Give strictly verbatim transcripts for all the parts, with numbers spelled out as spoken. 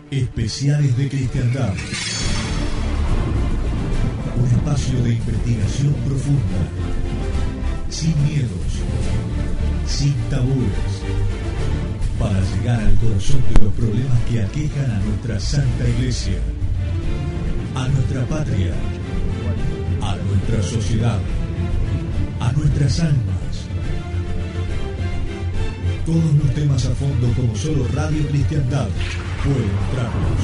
Especiales de Cristiandad. Un espacio de investigación profunda, sin miedos, sin tabúes, para llegar al corazón de los problemas que aquejan a nuestra Santa Iglesia, a nuestra patria, a nuestra sociedad, a nuestras almas. Todos los temas a fondo como solo Radio Cristiandad puede mostrarlos.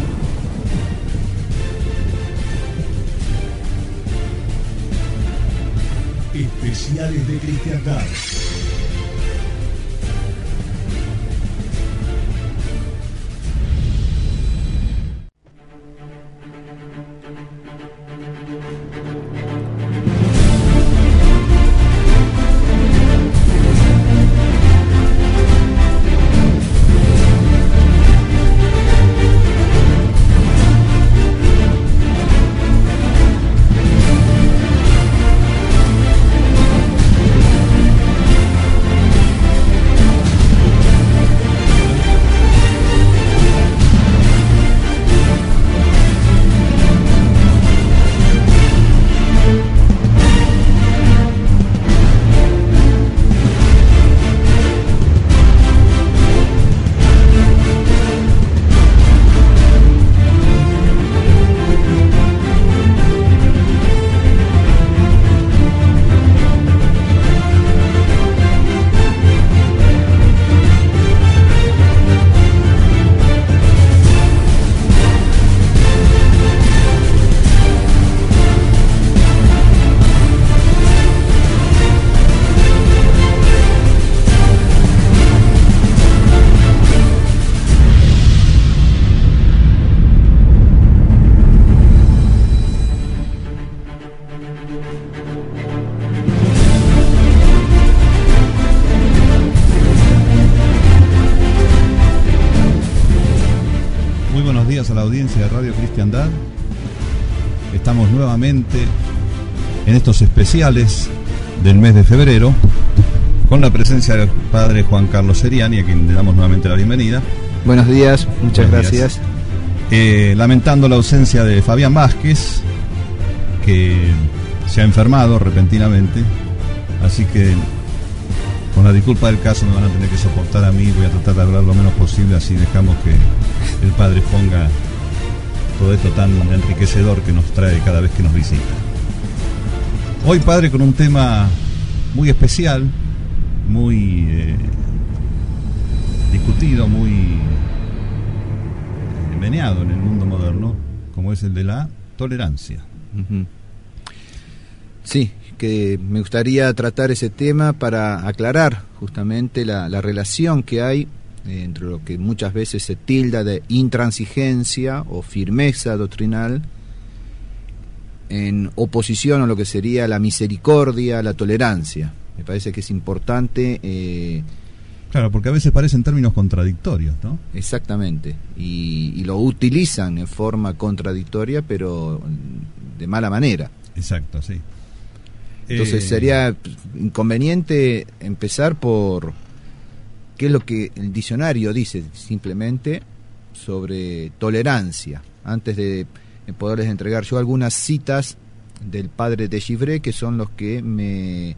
Especiales de Cristiandad. De Radio Cristiandad. Estamos nuevamente en estos especiales del mes de febrero con la presencia del padre Juan Carlos Seriani, a quien le damos nuevamente la bienvenida. Buenos días, muchas Buenos gracias. Días. Eh, lamentando la ausencia de Fabián Vázquez, que se ha enfermado repentinamente, así que con la disculpa del caso me van a tener que soportar a mí. Voy a tratar de hablar lo menos posible, así dejamos que el padre ponga todo esto tan enriquecedor que nos trae cada vez que nos visita. Hoy, padre, con un tema muy especial, muy eh, discutido, muy eh, meneado en el mundo moderno, como es el de la tolerancia. Uh-huh. Sí, que me gustaría tratar ese tema para aclarar justamente la, la relación que hay entre lo que muchas veces se tilda de intransigencia o firmeza doctrinal en oposición a lo que sería la misericordia, la tolerancia. Me parece que es importante. Eh, claro, porque a veces parecen términos contradictorios, ¿no? Exactamente, y, y lo utilizan en forma contradictoria, pero de mala manera. Exacto, sí. Entonces eh... sería inconveniente empezar por qué es lo que el diccionario dice simplemente sobre tolerancia, antes de poderles entregar yo algunas citas del padre de Givray, que son los que me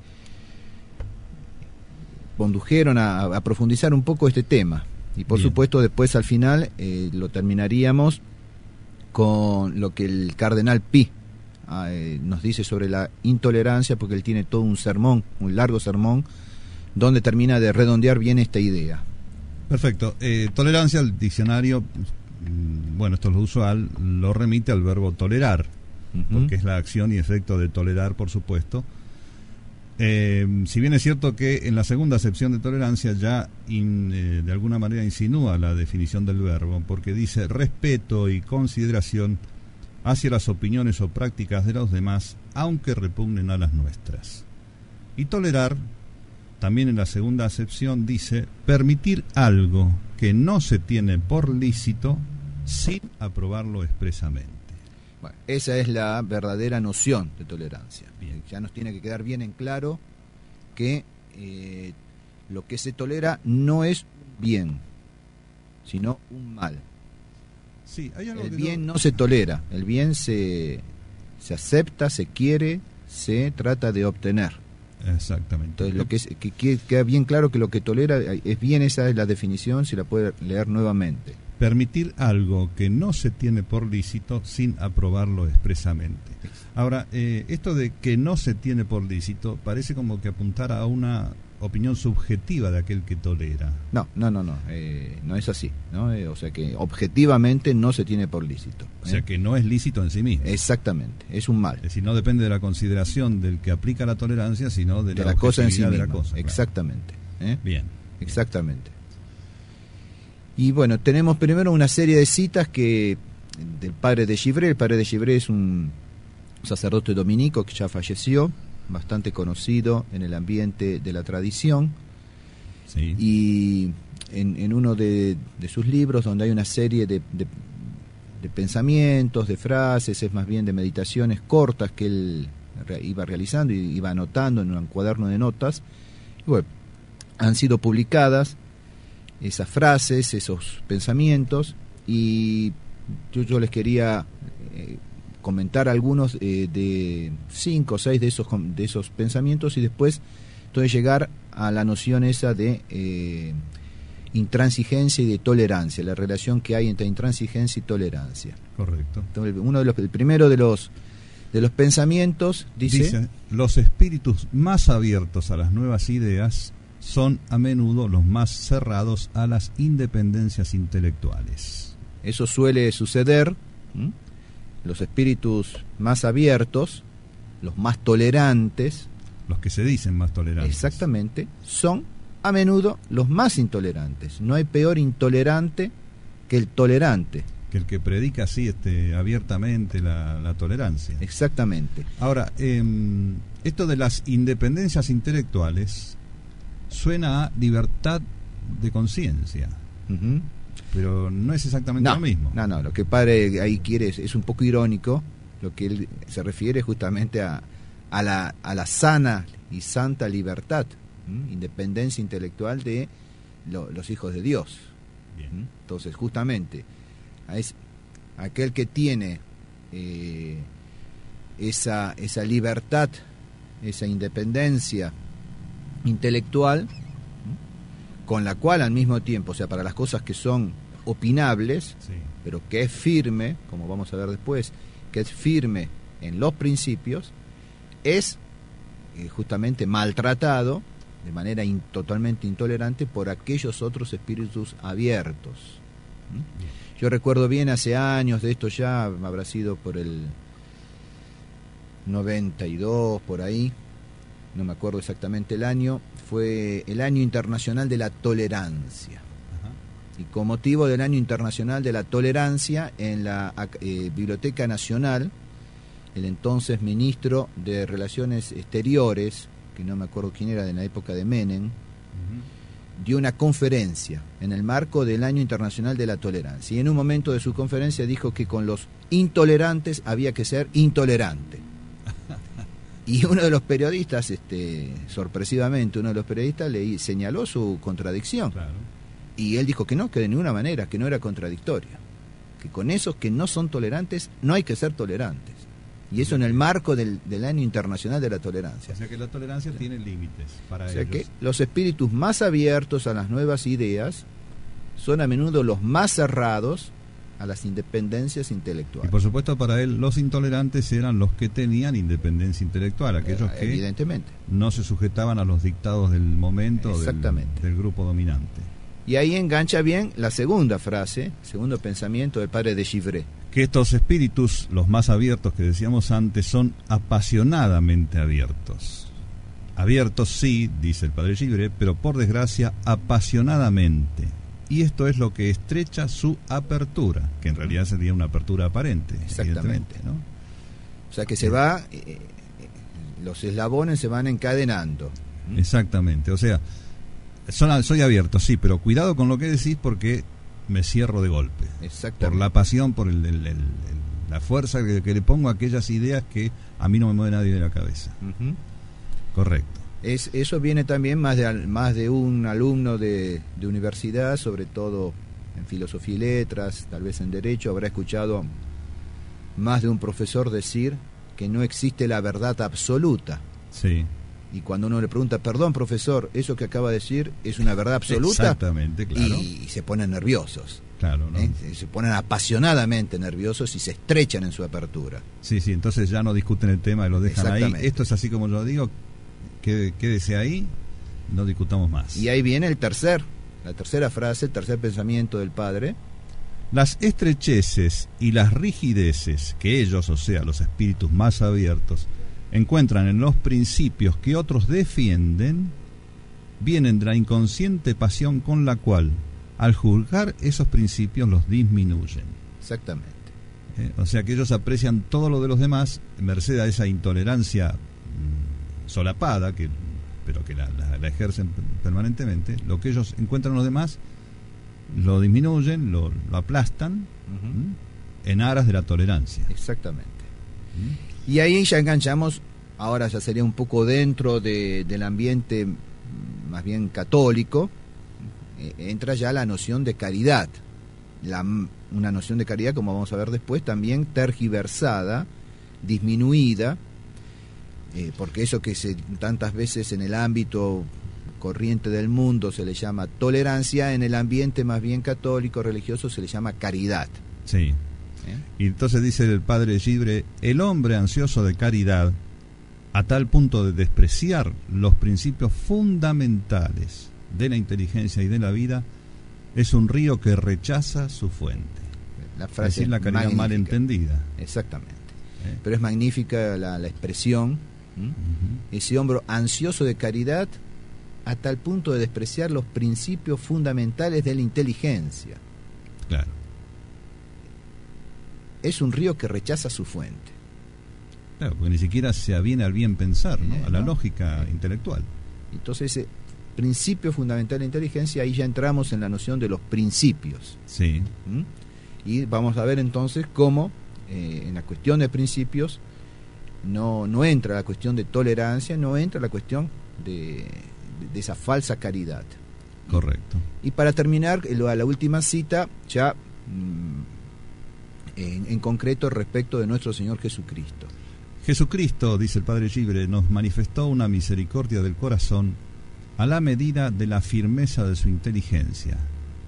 condujeron a, a profundizar un poco este tema. Y por Bien. supuesto después al final eh, lo terminaríamos con lo que el cardenal Pi eh, nos dice sobre la intolerancia, porque él tiene todo un sermón, un largo sermón, donde termina de redondear bien esta idea. Perfecto. Eh, tolerancia, el diccionario, bueno, esto es lo usual, lo remite al verbo tolerar, uh-huh. porque es la acción y efecto de tolerar, por supuesto. Eh, si bien es cierto que en la segunda acepción de tolerancia ya in, eh, de alguna manera insinúa la definición del verbo, porque dice respeto y consideración hacia las opiniones o prácticas de los demás, aunque repugnen a las nuestras. Y tolerar, también en la segunda acepción, dice permitir algo que no se tiene por lícito sin aprobarlo expresamente. Bueno, esa es la verdadera noción de tolerancia. Bien. Ya nos tiene que quedar bien en claro que eh, lo que se tolera no es bien, sino un mal. Sí, hay algo el que bien no... no se tolera, el bien se, se acepta, se quiere, se trata de obtener. Exactamente. Entonces, lo que, es, que, que queda bien claro que lo que tolera es bien, esa es la definición, si la puede leer nuevamente. Permitir algo que no se tiene por lícito sin aprobarlo expresamente. Ahora, eh, esto de que no se tiene por lícito parece como que apuntara a una opinión subjetiva de aquel que tolera. No, no, no, no, eh, no es así, ¿no? Eh, o sea que objetivamente no se tiene por lícito. ¿eh? O sea que no es lícito en sí mismo. Exactamente, es un mal. Es decir, no depende de la consideración del que aplica la tolerancia, sino de, de la, la cosa en sí objetividad misma. de la cosa. Claro. Exactamente. ¿eh? Bien. Exactamente. Y bueno, tenemos primero una serie de citas que del padre de Givray. El padre de Givray es un sacerdote dominico que ya falleció, bastante conocido en el ambiente de la tradición. Sí. Y en, en uno de, de sus libros, donde hay una serie de, de, de pensamientos, de frases, es más bien de meditaciones cortas que él re, iba realizando y iba anotando en un cuaderno de notas, y bueno, han sido publicadas esas frases, esos pensamientos, y yo, yo les quería eh, comentar algunos eh, de cinco o seis de esos, de esos pensamientos, y después entonces llegar a la noción esa de eh, intransigencia y de tolerancia, la relación que hay entre intransigencia y tolerancia. Correcto. Entonces, uno de los, el primero de los de los pensamientos dice, dice: los espíritus más abiertos a las nuevas ideas son a menudo los más cerrados a las independencias intelectuales. Eso suele suceder. ¿m? Los espíritus más abiertos, los más tolerantes, los que se dicen más tolerantes, exactamente, son a menudo los más intolerantes. No hay peor intolerante que el tolerante. Que el que predica así este, abiertamente la, la tolerancia. Exactamente. Ahora, eh, esto de las independencias intelectuales suena a libertad de conciencia, Uh-huh. pero no es exactamente No, lo mismo. no, no, lo que el padre ahí quiere es, es un poco irónico, lo que él se refiere justamente a, a, la, a la sana y santa libertad, ¿m? independencia intelectual de lo, los hijos de Dios. Bien. ¿m? Entonces, justamente, a es, aquel que tiene eh, esa, esa libertad, esa independencia intelectual, ¿m? con la cual al mismo tiempo, o sea, para las cosas que son opinables, Sí. pero que es firme, como vamos a ver después, que es firme en los principios, es eh, justamente maltratado de manera in, totalmente intolerante por aquellos otros espíritus abiertos. ¿Mm? Yo recuerdo bien hace años, de esto ya habrá sido por el noventa y dos, por ahí, no me acuerdo exactamente el año, fue el Año Internacional de la Tolerancia. Y con motivo del Año Internacional de la Tolerancia, en la eh, Biblioteca Nacional, el entonces ministro de Relaciones Exteriores, que no me acuerdo quién era, de la época de Menem, uh-huh. dio una conferencia en el marco del Año Internacional de la Tolerancia. Y en un momento de su conferencia dijo que con los intolerantes había que ser intolerante. Y uno de los periodistas, este, sorpresivamente, uno de los periodistas le señaló su contradicción. Claro. Y él dijo que no, que de ninguna manera, que no era contradictorio. Que con esos que no son tolerantes, no hay que ser tolerantes. Y eso en el marco del, del Año Internacional de la Tolerancia. O sea que la tolerancia sí. tiene límites para ellos. O sea ellos. que los espíritus más abiertos a las nuevas ideas son a menudo los más cerrados a las independencias intelectuales. Y por supuesto para él los intolerantes eran los que tenían independencia intelectual, aquellos eh, que evidentemente no se sujetaban a los dictados del momento del, del grupo dominante. Y ahí engancha bien la segunda frase, segundo pensamiento del padre de Givray. Que estos espíritus, los más abiertos que decíamos antes, son apasionadamente abiertos. Abiertos sí, dice el padre Givray, pero por desgracia apasionadamente. Y esto es lo que estrecha su apertura, que en realidad sería una apertura aparente. Exactamente, ¿no? O sea que se va, eh, los eslabones se van encadenando. Exactamente, o sea, son, soy abierto, sí, pero cuidado con lo que decís porque me cierro de golpe. Exactamente. Por la pasión, por el, el, el, el, la fuerza que, que le pongo a aquellas ideas que a mí no me mueve nadie de la cabeza. Uh-huh. Correcto. Es, eso viene también más de, más de un alumno de, de universidad, sobre todo en filosofía y letras, tal vez en derecho, habrá escuchado más de un profesor decir que no existe la verdad absoluta. Sí. Y cuando uno le pregunta, perdón profesor, ¿eso que acaba de decir es una verdad absoluta? Exactamente, claro. Y, y se ponen nerviosos. Claro, ¿no? ¿Eh? Se ponen apasionadamente nerviosos y se estrechan en su apertura. Sí, sí, entonces ya no discuten el tema y lo dejan ahí. Esto es así como yo digo, quédese ahí, no discutamos más. Y ahí viene el tercer, la tercera frase, el tercer pensamiento del padre. Las estrecheces y las rigideces que ellos, o sea, los espíritus más abiertos, encuentran en los principios que otros defienden, vienen de la inconsciente pasión con la cual, al juzgar esos principios, los disminuyen. Exactamente. ¿Eh? O sea que ellos aprecian todo lo de los demás, merced a esa intolerancia mmm, solapada, que, pero que la, la, la ejercen permanentemente. Lo que ellos encuentran en los demás, lo disminuyen, lo, lo aplastan, uh-huh. en aras de la tolerancia. Exactamente. ¿Mm? Y ahí ya enganchamos, ahora ya sería un poco dentro de, del ambiente más bien católico, eh, entra ya la noción de caridad, la, una noción de caridad, como vamos a ver después, también tergiversada, disminuida, eh, porque eso que se, tantas veces en el ámbito corriente del mundo se le llama tolerancia, en el ambiente más bien católico, religioso, se le llama caridad. Sí. ¿Eh? Y entonces dice el padre Gibre, el hombre ansioso de caridad, a tal punto de despreciar los principios fundamentales de la inteligencia y de la vida, es un río que rechaza su fuente. La frase es decir, la caridad magnífica. Mal entendida. Exactamente. ¿Eh? Pero es magnífica la, la expresión, ¿Mm? Uh-huh. Ese hombre ansioso de caridad a tal punto de despreciar los principios fundamentales de la inteligencia. Claro. Es un río que rechaza su fuente. Claro, porque ni siquiera se aviene al bien pensar, ¿no? Eh, a la ¿no? lógica eh. intelectual. Entonces, ese principio fundamental de la inteligencia, ahí ya entramos en la noción de los principios. Sí. ¿Mm? Y vamos a ver entonces cómo eh, en la cuestión de principios no, no entra la cuestión de tolerancia, no entra la cuestión de, de, de esa falsa caridad. Correcto. Y para terminar, a la última cita, ya mmm, en, en concreto respecto de nuestro Señor Jesucristo. Jesucristo, dice el padre Gibre, nos manifestó una misericordia del corazón a la medida de la firmeza de su inteligencia.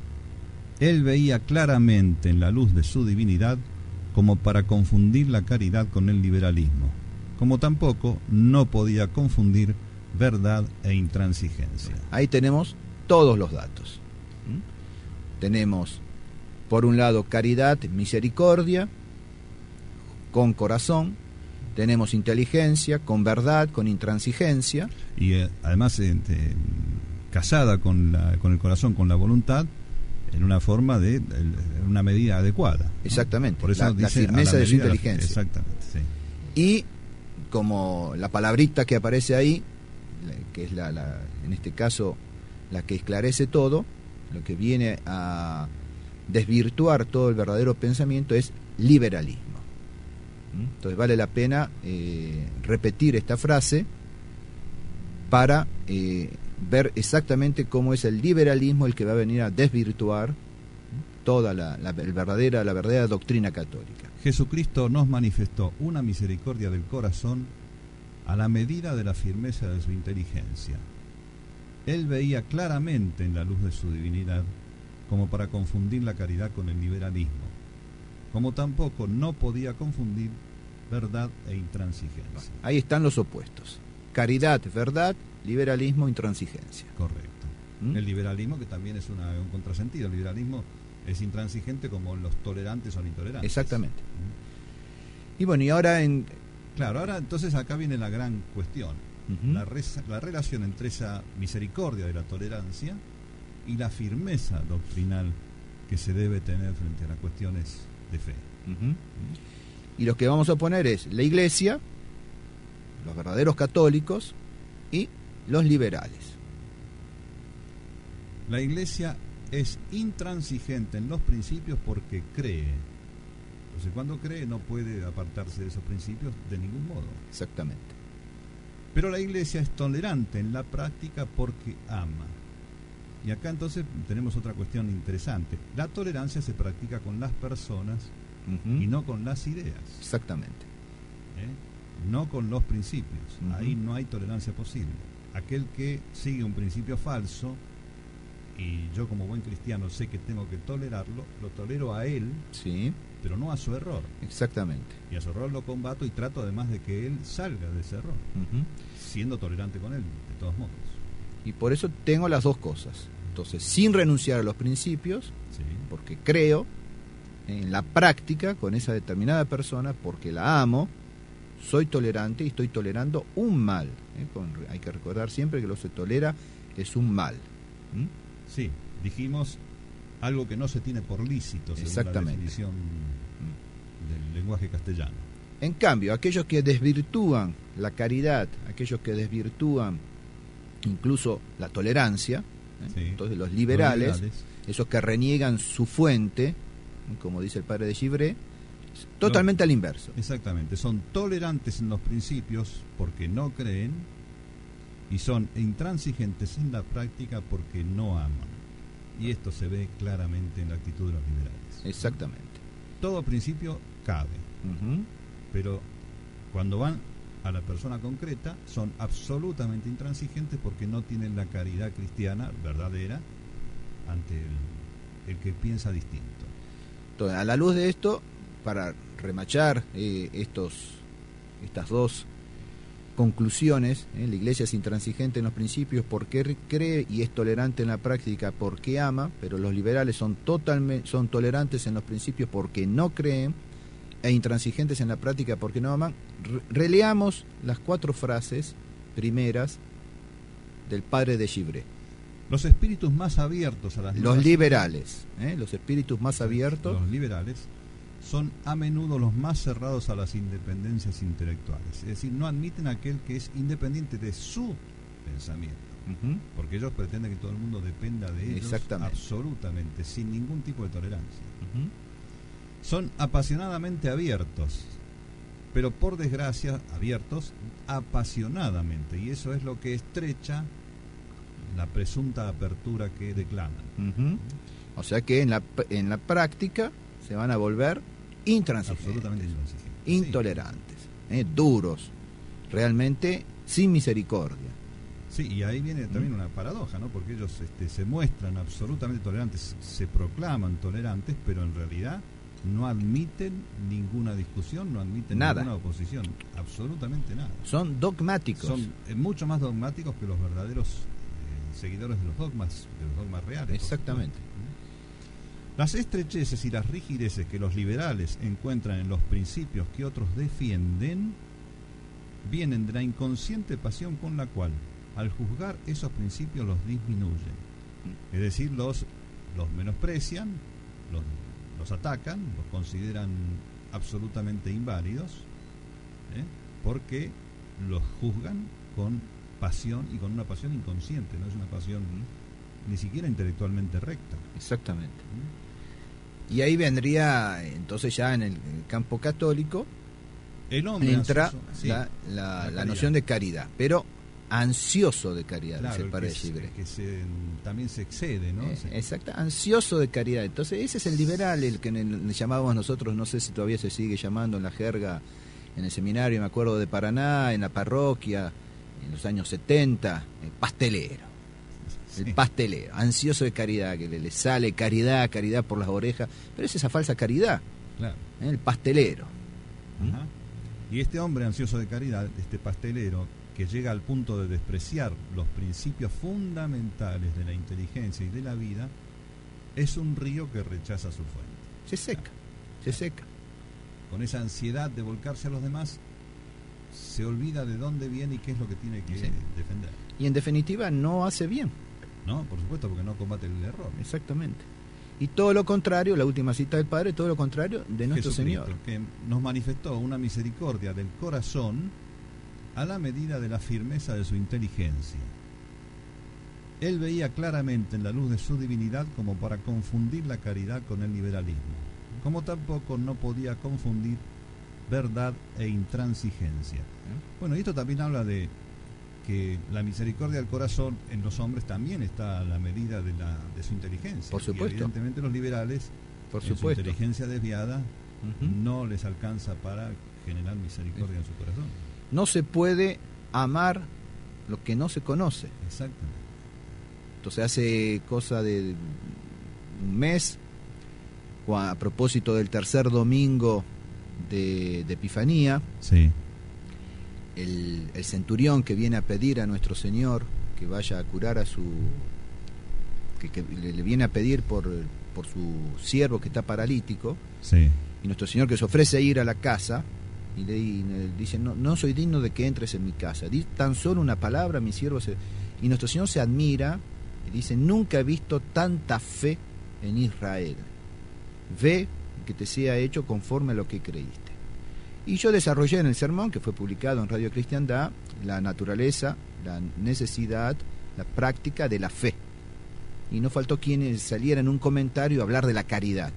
Él veía claramente en la luz de su divinidad como para confundir la caridad con el liberalismo, como tampoco no podía confundir verdad e intransigencia. Ahí tenemos todos los datos. ¿Mm? Tenemos, por un lado, caridad, misericordia, con corazón. Tenemos inteligencia, con verdad, con intransigencia. Y eh, además, eh, eh, casada con, la, con el corazón, con la voluntad, en una forma de, de una medida adecuada, ¿no? Exactamente. Por eso la, dice la firmeza la de su inteligencia. La, exactamente, sí. Y como la palabrita que aparece ahí, que es la, la, en este caso la que esclarece todo, lo que viene a desvirtuar todo el verdadero pensamiento es liberalismo. Entonces vale la pena eh, repetir esta frase para eh, ver exactamente cómo es el liberalismo el que va a venir a desvirtuar toda la, la, el verdadera, la verdadera doctrina católica. Jesucristo nos manifestó una misericordia del corazón a la medida de la firmeza de su inteligencia. Él veía claramente en la luz de su divinidad como para confundir la caridad con el liberalismo, como tampoco no podía confundir verdad e intransigencia. Ahí están los opuestos: caridad, verdad, liberalismo, intransigencia. Correcto. ¿Mm? El liberalismo, que también es una, un contrasentido. El liberalismo es intransigente como los tolerantes son intolerantes. Exactamente. ¿Mm? Y bueno, y ahora en... Claro, ahora entonces acá viene la gran cuestión. Uh-huh. la, res, la relación entre esa misericordia de la tolerancia y la firmeza doctrinal que se debe tener frente a las cuestiones de fe. Uh-huh. Y los que vamos a poner es la Iglesia, los verdaderos católicos y los liberales. La Iglesia es intransigente en los principios porque cree. Entonces, cuando cree no puede apartarse de esos principios de ningún modo. Exactamente. Pero la Iglesia es tolerante en la práctica porque ama. Y acá entonces tenemos otra cuestión interesante. La tolerancia se practica con las personas uh-huh. y no con las ideas. Exactamente. ¿Eh? No con los principios. Uh-huh. Ahí no hay tolerancia posible. Aquel que sigue un principio falso, y yo como buen cristiano sé que tengo que tolerarlo, lo tolero a él, sí, pero no a su error. Exactamente. Y a su error lo combato y trato además de que él salga de ese error, uh-huh. siendo tolerante con él, de todos modos. Y por eso tengo las dos cosas. Entonces, sin renunciar a los principios, sí. porque creo en la práctica con esa determinada persona, porque la amo, soy tolerante y estoy tolerando un mal. ¿eh? Con, hay que recordar siempre que lo que se tolera es un mal. ¿Mm? Sí, dijimos algo que no se tiene por lícito, según Exactamente. la definición del lenguaje castellano. En cambio, aquellos que desvirtúan la caridad, aquellos que desvirtúan incluso la tolerancia, ¿eh? Sí. Entonces los liberales, los liberales, esos que reniegan su fuente, como dice el padre de Givray, totalmente no, al inverso. Exactamente, son tolerantes en los principios porque no creen y son intransigentes en la práctica porque no aman. Y esto se ve claramente en la actitud de los liberales. Exactamente. Todo principio cabe, uh-huh. pero cuando van a la persona concreta son absolutamente intransigentes porque no tienen la caridad cristiana verdadera ante el, el que piensa distinto. Entonces, a la luz de esto, para remachar eh, estos, estas dos conclusiones, ¿eh? La Iglesia es intransigente en los principios porque cree y es tolerante en la práctica porque ama, pero los liberales son totalmente son tolerantes en los principios porque no creen e intransigentes en la práctica porque no aman. Re- releamos las cuatro frases primeras del padre de Givray. Los espíritus más abiertos a las Los nuevas liberales, ¿eh? los espíritus más abiertos. Los liberales son a menudo los más cerrados a las independencias intelectuales, es decir, no admiten a aquel que es independiente de su pensamiento, uh-huh. porque ellos pretenden que todo el mundo dependa de ellos absolutamente, sin ningún tipo de tolerancia. Uh-huh. Son apasionadamente abiertos, pero por desgracia abiertos apasionadamente, y eso es lo que estrecha la presunta apertura que declaman. Uh-huh. O sea que en la, en la práctica se van a volver intransigentes, absolutamente intransigentes, intolerantes, sí. eh, duros, realmente sin misericordia. Sí, y ahí viene también una paradoja, ¿no? Porque ellos este, se muestran absolutamente tolerantes, se proclaman tolerantes, pero en realidad no admiten ninguna discusión, no admiten nada. Ninguna oposición, absolutamente nada. Son dogmáticos. Son eh, mucho más dogmáticos que los verdaderos eh, seguidores de los dogmas, de los dogmas reales. Exactamente. Las estrecheces y las rigideces que los liberales encuentran en los principios que otros defienden vienen de la inconsciente pasión con la cual, al juzgar esos principios, los disminuyen. Es decir, los, los menosprecian, los, los atacan, los consideran absolutamente inválidos, ¿eh? porque los juzgan con pasión y con una pasión inconsciente, no es una pasión ni siquiera intelectualmente recta. Exactamente. ¿Mm? Y ahí vendría, entonces ya en el campo católico, el hombre entra ansioso, sí, la, la, la, la noción de caridad, pero ansioso de caridad, claro, dice el padre que, Givray. que se, también se excede, ¿no? Eh, sí. Exacto, ansioso de caridad. Entonces ese es el liberal, el que le llamábamos nosotros, no sé si todavía se sigue llamando en la jerga, en el seminario, me acuerdo de Paraná, en la parroquia, en los años setenta, el pastelero. El pastelero, ansioso de caridad, que le, le sale caridad, caridad por las orejas, pero es esa falsa caridad, claro. ¿eh? El pastelero. Ajá. Y este hombre ansioso de caridad, este pastelero, que llega al punto de despreciar los principios fundamentales de la inteligencia y de la vida, es un río que rechaza su fuente. Se seca, se seca. Con esa ansiedad de volcarse a los demás, se olvida de dónde viene y qué es lo que tiene que sí. defender. Y en definitiva no hace bien. No, por supuesto, porque no combate el error. Exactamente. Y todo lo contrario, la última cita del Padre, todo lo contrario de nuestro Jesucristo, Señor, que nos manifestó una misericordia del corazón a la medida de la firmeza de su inteligencia. Él veía claramente en la luz de su divinidad como para confundir la caridad con el liberalismo, como tampoco no podía confundir verdad e intransigencia. Bueno, y esto también habla de que la misericordia del corazón en los hombres también está a la medida de, la, de su inteligencia. Por supuesto. Y evidentemente los liberales, por en supuesto, su inteligencia desviada, uh-huh, no les alcanza para generar misericordia en su corazón. No se puede amar lo que no se conoce. Exactamente. Entonces hace cosa de un mes, a propósito del tercer domingo de, de Epifanía, sí, el, el centurión que viene a pedir a nuestro Señor que vaya a curar a su... que, que le, le viene a pedir por, por su siervo que está paralítico, sí, y nuestro Señor que se ofrece a ir a la casa, y le, y le dice, no, no soy digno de que entres en mi casa, di tan solo una palabra, mi siervo se... Y nuestro Señor se admira y dice, nunca he visto tanta fe en Israel. Ve que te sea hecho conforme a lo que creíste. Y yo desarrollé en el sermón, que fue publicado en Radio Cristiandad, la naturaleza, la necesidad, la práctica de la fe. Y no faltó quien saliera en un comentario a hablar de la caridad.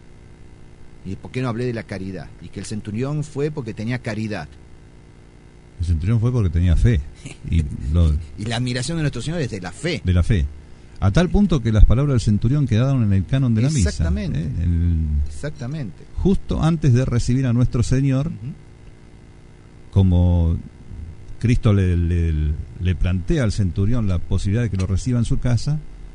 ¿Y por qué no hablé de la caridad? Y que el centurión fue porque tenía caridad. El centurión fue porque tenía fe. Y, lo, y la admiración de nuestro Señor es de la fe. De la fe. A tal punto que las palabras del centurión quedaron en el canon de la misa. Exactamente. ¿eh? El, Exactamente. Justo antes de recibir a nuestro Señor, uh-huh, como Cristo le, le, le plantea al centurión la posibilidad de que lo reciba en su casa,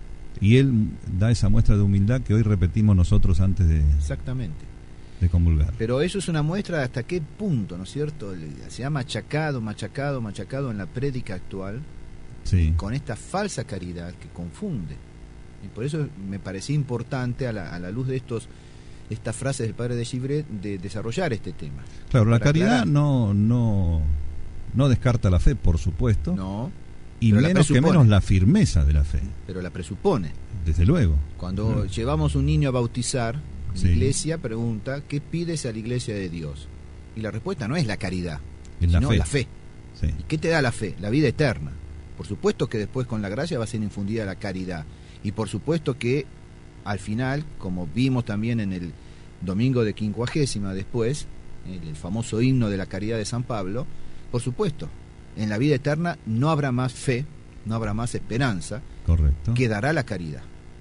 y él da esa muestra de humildad que hoy repetimos nosotros antes de, exactamente, de comulgar. Pero eso es una muestra de hasta qué punto, ¿no es cierto? Se ha machacado, machacado, machacado en la prédica actual, sí, con esta falsa caridad que confunde. Y por eso me parecía importante, a la, a la luz de estos estas frases del padre de Givret, de desarrollar este tema. Claro, la caridad no, no, no descarta la fe, por supuesto. No. Y menos que menos la firmeza de la fe. Pero la presupone. Desde luego. Cuando sí, llevamos un niño a bautizar, la sí, iglesia pregunta, ¿qué pides a la iglesia de Dios? Y la respuesta no es la caridad, es sino la fe. la fe. Sí. ¿Y qué te da la fe? La vida eterna. Por supuesto que después con la gracia va a ser infundida la caridad. Y por supuesto que al final, como vimos también en el domingo de quincuagésima después, el, el famoso himno de la caridad de San Pablo, por supuesto, en la vida eterna no habrá más fe, no habrá más esperanza. Correcto. Quedará la caridad.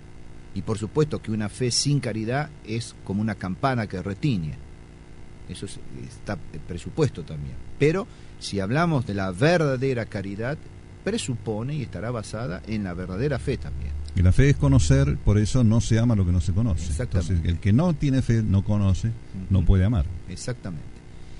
Y por supuesto que una fe sin caridad es como una campana que retiñe. Eso es, está presupuesto también. Pero si hablamos de la verdadera caridad, presupone y estará basada en la verdadera fe también. Y la fe es conocer, por eso no se ama lo que no se conoce. Exactamente. Entonces, el que no tiene fe, no conoce, uh-huh, no puede amar. Exactamente.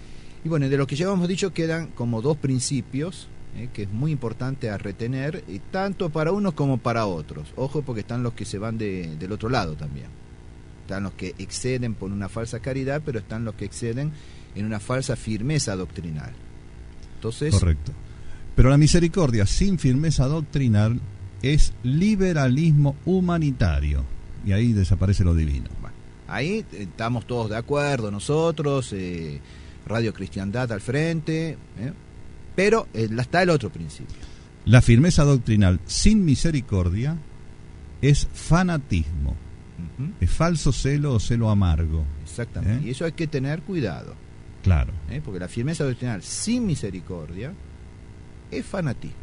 Y bueno, de lo que ya hemos dicho quedan como dos principios, eh, que es muy importante a retener, eh, tanto para unos como para otros. Ojo, porque están los que se van de, del otro lado también. Están los que exceden por una falsa caridad, pero están los que exceden en una falsa firmeza doctrinal. Entonces, correcto. Pero la misericordia sin firmeza doctrinal es liberalismo humanitario, y ahí desaparece lo divino. Bueno, ahí estamos todos de acuerdo, nosotros, eh, Radio Cristiandad al frente, ¿eh? Pero eh, está el otro principio. La firmeza doctrinal sin misericordia es fanatismo, uh-huh, es falso celo o celo amargo. Exactamente, ¿eh? Y eso hay que tener cuidado. Claro. ¿eh? Porque la firmeza doctrinal sin misericordia es fanatismo.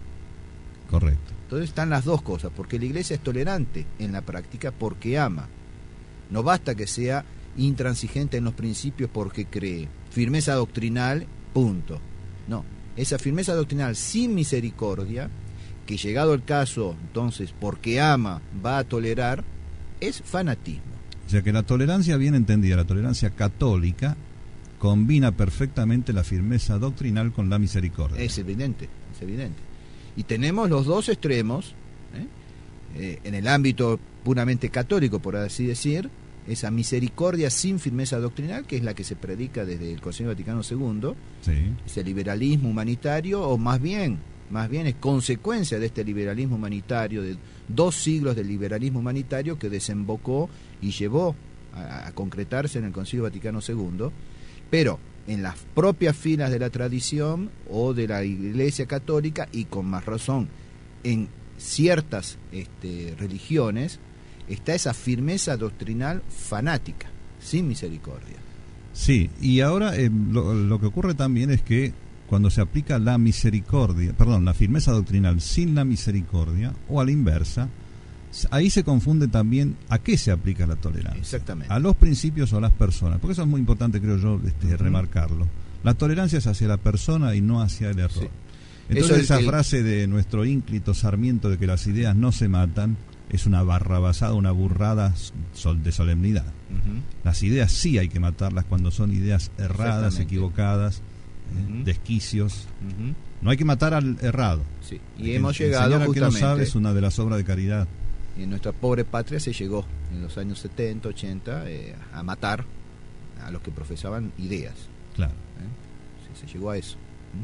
Correcto. Entonces están las dos cosas, porque la iglesia es tolerante en la práctica porque ama. No basta que sea intransigente en los principios porque cree. Firmeza doctrinal, punto. No, esa firmeza doctrinal sin misericordia, que llegado el caso, entonces, porque ama, va a tolerar, es fanatismo. O sea que la tolerancia bien entendida, la tolerancia católica, combina perfectamente la firmeza doctrinal con la misericordia. Es evidente, es evidente. Y tenemos los dos extremos, ¿eh? Eh, en el ámbito puramente católico, por así decir, esa misericordia sin firmeza doctrinal, que es la que se predica desde el Concilio Vaticano segundo, sí, ese liberalismo humanitario, o más bien, más bien es consecuencia de este liberalismo humanitario, de dos siglos del liberalismo humanitario que desembocó y llevó a, a concretarse en el Concilio Vaticano segundo, pero en las propias filas de la tradición o de la Iglesia Católica, y con más razón en ciertas este, religiones, está esa firmeza doctrinal fanática, sin misericordia. Sí, y ahora eh, lo, lo que ocurre también es que cuando se aplica la misericordia, perdón, la firmeza doctrinal sin la misericordia, o a la inversa, ahí se confunde también a qué se aplica la tolerancia. Exactamente. A los principios o a las personas, porque eso es muy importante, creo yo, este, uh-huh. remarcarlo. La tolerancia es hacia la persona y no hacia el error. Sí. Entonces esa el... frase de nuestro ínclito Sarmiento de que las ideas no se matan es una barrabasada, una burrada de solemnidad. Uh-huh. Las ideas sí hay que matarlas cuando son ideas erradas, equivocadas, uh-huh. eh, desquicios. Uh-huh. No hay que matar al errado. Sí. Y hemos llegado justamente... que lo sabe es una de las obras de caridad. Y en nuestra pobre patria se llegó en los años setenta, ochenta eh, a matar a los que profesaban ideas. Claro. ¿Eh? Sí, se llegó a eso.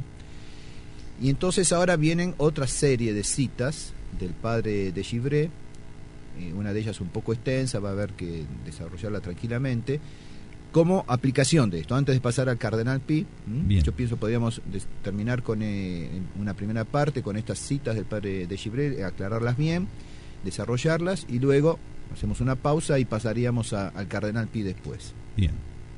¿Mm? Y entonces ahora vienen otra serie de citas del padre de Givray. Eh, una de ellas un poco extensa, va a haber que desarrollarla tranquilamente, como aplicación de esto. Antes de pasar al cardenal Pi, yo pienso podríamos terminar con eh, una primera parte, con estas citas del padre de Givray, aclararlas bien, desarrollarlas, y luego hacemos una pausa y pasaríamos a, al cardenal Pi después. Bien.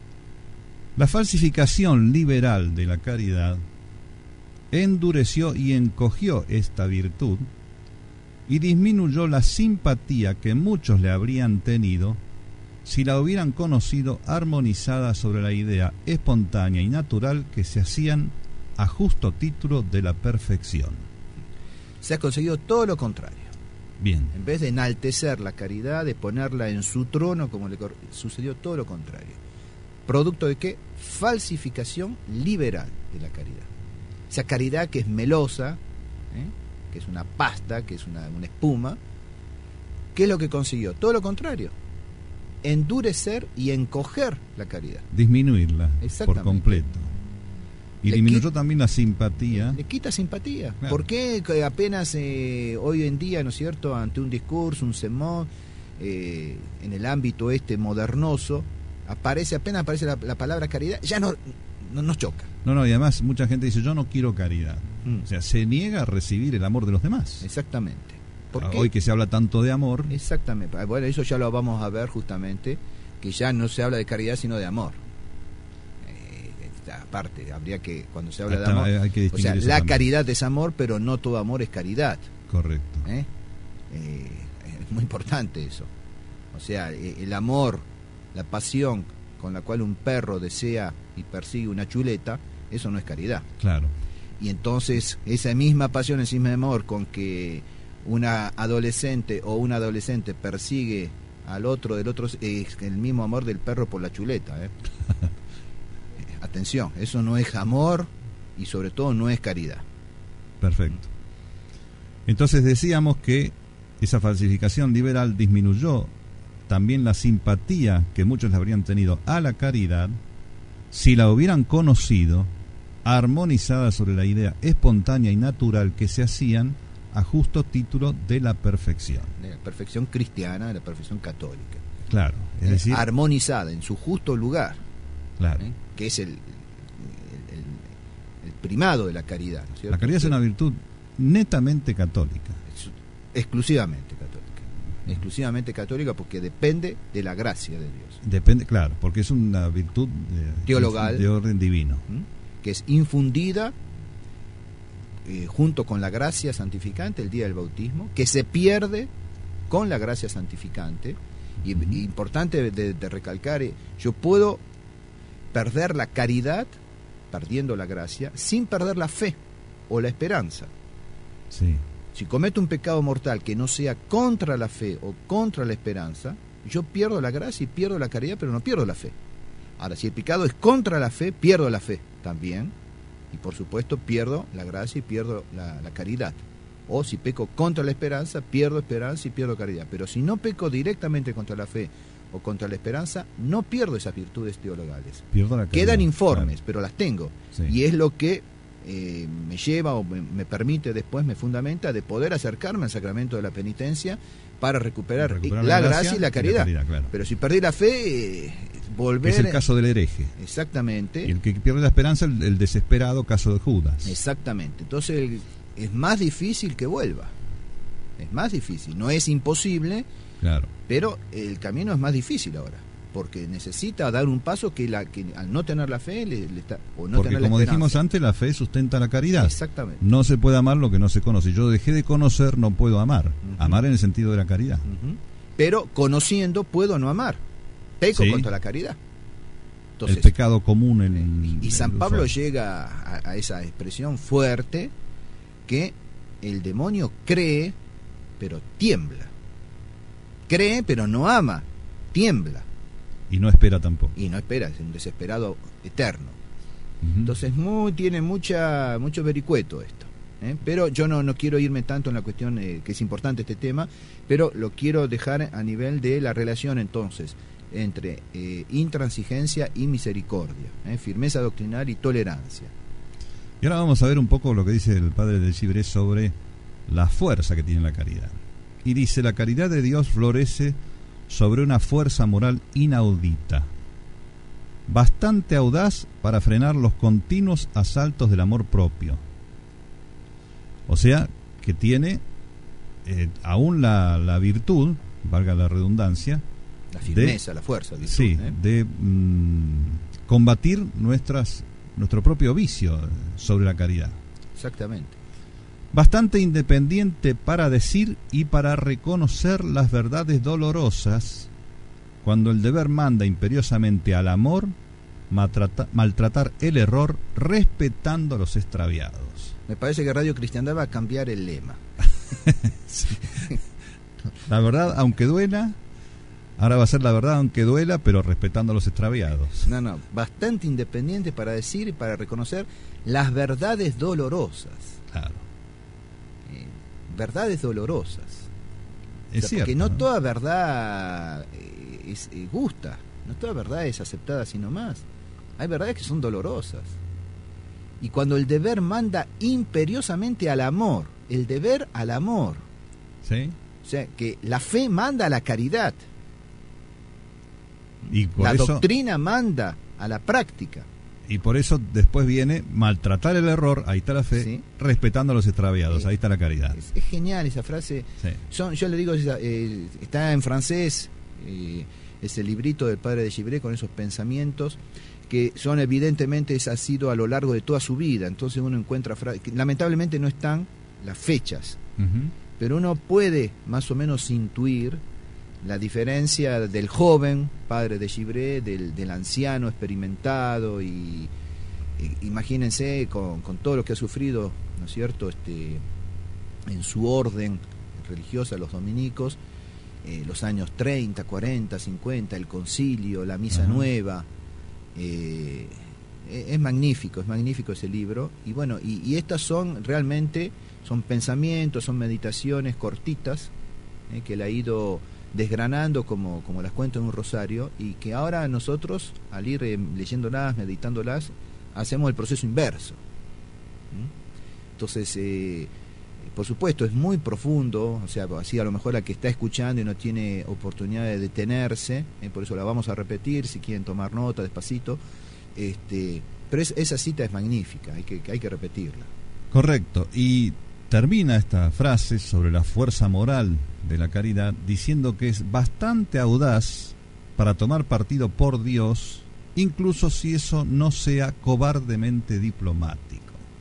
La falsificación liberal de la caridad endureció y encogió esta virtud y disminuyó la simpatía que muchos le habrían tenido si la hubieran conocido armonizada sobre la idea espontánea y natural que se hacían a justo título de la perfección. Se ha conseguido todo lo contrario. Bien. En vez de enaltecer la caridad, de ponerla en su trono, como le sucedió todo lo contrario. ¿Producto de qué? Falsificación liberal de la caridad. Esa caridad que es melosa, ¿eh? que es una pasta, que es una, una espuma. ¿Qué es lo que consiguió? Todo lo contrario. Endurecer y encoger la caridad. Disminuirla por completo. Y le disminuyó también la simpatía. Le quita simpatía. Claro. ¿Por qué apenas eh, hoy en día, ¿no es cierto?, ante un discurso, un sermón, eh, en el ámbito este modernoso, aparece, apenas aparece la, la palabra caridad, ya no, no nos choca. No, no, y además mucha gente dice, yo no quiero caridad. Mm. O sea, se niega a recibir el amor de los demás. Exactamente. ¿Por ah, qué? Hoy que se habla tanto de amor. Exactamente. Bueno, eso ya lo vamos a ver justamente, que ya no se habla de caridad sino de amor. Eh, esta parte, habría que, cuando se habla Hasta, de amor, hay que o sea, la también. Caridad es amor, pero no todo amor es caridad. Correcto. ¿Eh? Eh, es muy importante eso. O sea, el amor, la pasión con la cual un perro desea y persigue una chuleta, eso no es caridad. Claro. Y entonces esa misma pasión, ese mismo amor con que una adolescente o un adolescente persigue al otro del otro, es el mismo amor del perro por la chuleta. ¿eh? Atención, eso no es amor y sobre todo no es caridad. Perfecto. Entonces decíamos que esa falsificación liberal disminuyó también la simpatía que muchos le habrían tenido a la caridad si la hubieran conocido armonizada sobre la idea espontánea y natural que se hacían a justo título de la perfección. De la perfección cristiana, de la perfección católica. Claro, es decir, armonizada en su justo lugar. Claro. ¿eh? Que es el, el, el, el primado de la caridad, ¿no es cierto? La caridad es una virtud netamente católica. Es, exclusivamente católica. Exclusivamente católica porque depende de la gracia de Dios. Depende, claro, porque es una virtud de, teologal de orden divino. ¿Mm? Que es infundida eh, junto con la gracia santificante el día del bautismo, que se pierde con la gracia santificante. Y, uh-huh. y importante de, de recalcar, eh, yo puedo perder la caridad perdiendo la gracia sin perder la fe o la esperanza. Sí. Si cometo un pecado mortal que no sea contra la fe o contra la esperanza, yo pierdo la gracia y pierdo la caridad, pero no pierdo la fe. Ahora, si el pecado es contra la fe, pierdo la fe también, y por supuesto pierdo la gracia y pierdo la, la caridad. O si peco contra la esperanza, pierdo esperanza y pierdo caridad. Pero si no peco directamente contra la fe o contra la esperanza, no pierdo esas virtudes teologales. Pierdo la caridad, quedan informes, claro. pero las tengo. Sí. Y es lo que eh, me lleva o me, me permite después, me fundamenta de poder acercarme al sacramento de la penitencia para recuperar, recuperar la, la gracia, gracia y la caridad. Y la caridad, claro. Pero si perdí la fe, eh, volver... Es el caso del hereje. Exactamente. Y el que pierde la esperanza, el, el desesperado caso de Judas. Exactamente. Entonces el, es más difícil que vuelva. Es más difícil. No es imposible, claro. pero el camino es más difícil ahora. porque necesita dar un paso que, la, que al no tener la fe le, le está, o no porque tener la como esperanza. dijimos antes, la fe sustenta la caridad. Exactamente. No se puede amar lo que no se conoce. Yo dejé de conocer, no puedo amar. Uh-huh. Amar en el sentido de la caridad. Uh-huh. Pero conociendo puedo no amar. Peco sí. contra la caridad. Entonces, el pecado común en, en y San Pablo llega a, a esa expresión fuerte que el demonio cree pero tiembla, cree pero no ama, tiembla y no espera tampoco, y no espera, es un desesperado eterno. Uh-huh. Entonces muy tiene mucha mucho vericueto esto, ¿eh? Pero yo no no quiero irme tanto en la cuestión eh, que es importante este tema, pero lo quiero dejar a nivel de la relación entonces entre eh, intransigencia y misericordia, ¿eh? Firmeza doctrinal y tolerancia. Y ahora vamos a ver un poco lo que dice el padre de Gibré sobre la fuerza que tiene la caridad. Y dice: la caridad de Dios florece sobre una fuerza moral inaudita, bastante audaz para frenar los continuos asaltos del amor propio. O sea, que tiene eh, aún la, la virtud, valga la redundancia, la firmeza, de, la fuerza, virtud, sí, ¿eh? de mm, combatir nuestras nuestro propio vicio sobre la caridad. Exactamente. Bastante independiente para decir y para reconocer las verdades dolorosas cuando el deber manda imperiosamente al amor maltrata, maltratar el error respetando a los extraviados. Me parece que Radio Cristiandad va a cambiar el lema. Sí. La verdad, aunque duela, ahora va a ser la verdad aunque duela, pero respetando a los extraviados. No, no, bastante independiente para decir y para reconocer las verdades dolorosas. Claro. Eh, verdades dolorosas. Es o sea, cierto, porque no, ¿no? toda verdad eh, es, eh, gusta, no toda verdad es aceptada sino más. Hay verdades que son dolorosas. Y cuando el deber manda imperiosamente al amor, el deber al amor. ¿Sí? O sea, que la fe manda a la caridad. Y por la eso, doctrina manda a la práctica. Y por eso después viene maltratar el error, ahí está la fe, ¿sí? Respetando a los extraviados, eh, ahí está la caridad. Es, es genial esa frase. Sí. Son, yo le digo, eh, está en francés, eh, ese librito del padre de Gibré con esos pensamientos que son evidentemente, esa ha sido a lo largo de toda su vida. Entonces uno encuentra frases, que lamentablemente no están las fechas, uh-huh. pero uno puede más o menos intuir la diferencia del joven padre de Gibré, del, del anciano experimentado, y, y imagínense con, con todo lo que ha sufrido, ¿no es cierto?, este, en su orden religiosa, los dominicos, eh, los años treinta, cuarenta, cincuenta, el concilio, la misa uh-huh. nueva. Eh, es magnífico, es magnífico ese libro. Y bueno, y, y estas son realmente, son pensamientos, son meditaciones cortitas, eh, que él ha ido desgranando como, como las cuento en un rosario, y que ahora nosotros, al ir eh, leyéndolas, meditándolas, hacemos el proceso inverso. ¿Mm? Entonces, eh, por supuesto, es muy profundo, o sea, así a lo mejor la que está escuchando y no tiene oportunidad de detenerse, eh, por eso la vamos a repetir, si quieren tomar nota, despacito, este, pero es, esa cita es magnífica, hay que, hay que repetirla. Correcto, y termina esta frase sobre la fuerza moral de la caridad diciendo que es bastante audaz para tomar partido por Dios, incluso si eso no sea cobardemente diplomático.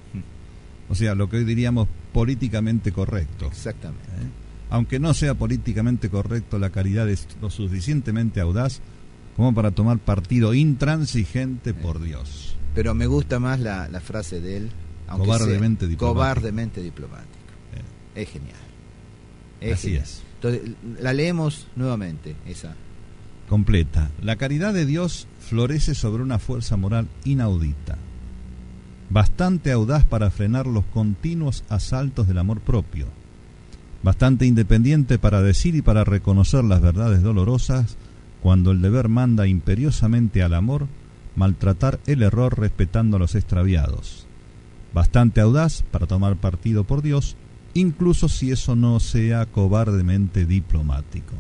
O sea, lo que hoy diríamos políticamente correcto. Exactamente. ¿Eh? Aunque no sea políticamente correcto, la caridad es lo suficientemente audaz como para tomar partido intransigente eh. por Dios. Pero me gusta más la, la frase de él, aunque cobardemente sea, diplomático. Cobardemente diplomático. Eh. Es genial. Es Así genial. es. Entonces, la leemos nuevamente, esa. Completa. La caridad de Dios florece sobre una fuerza moral inaudita, bastante audaz para frenar los continuos asaltos del amor propio, bastante independiente para decir y para reconocer las verdades dolorosas cuando el deber manda imperiosamente al amor maltratar el error respetando a los extraviados, bastante audaz para tomar partido por Dios, incluso si eso no sea cobardemente diplomático.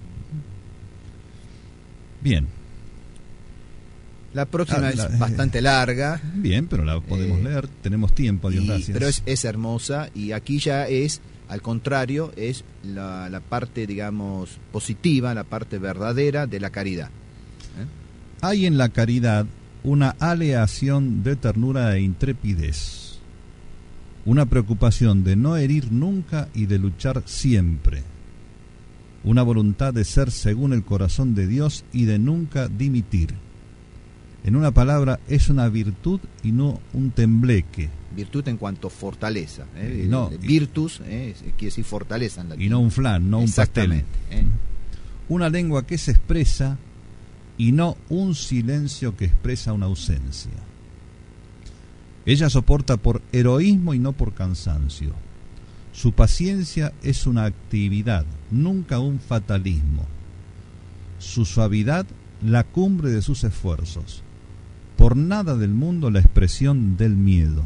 Bien. La próxima ah, es la, bastante larga. Bien, pero la podemos eh, leer, tenemos tiempo, Dios y, gracias. Pero es, es hermosa, y aquí ya es, al contrario, es la, la parte, digamos, positiva, la parte verdadera de la caridad. ¿eh? Hay en la caridad una aleación de ternura e intrepidez, una preocupación de no herir nunca y de luchar siempre, una voluntad de ser según el corazón de Dios y de nunca dimitir. En una palabra, es una virtud y no un tembleque. Virtud en cuanto fortaleza. ¿eh? No, Virtus eh, quiere decir fortaleza en latín. Y no un flan, no un pastel. ¿eh? Una lengua que se expresa y no un silencio que expresa una ausencia. Ella soporta por heroísmo y no por cansancio. Su paciencia es una actividad, nunca un fatalismo. Su suavidad, la cumbre de sus esfuerzos. Por nada del mundo la expresión del miedo.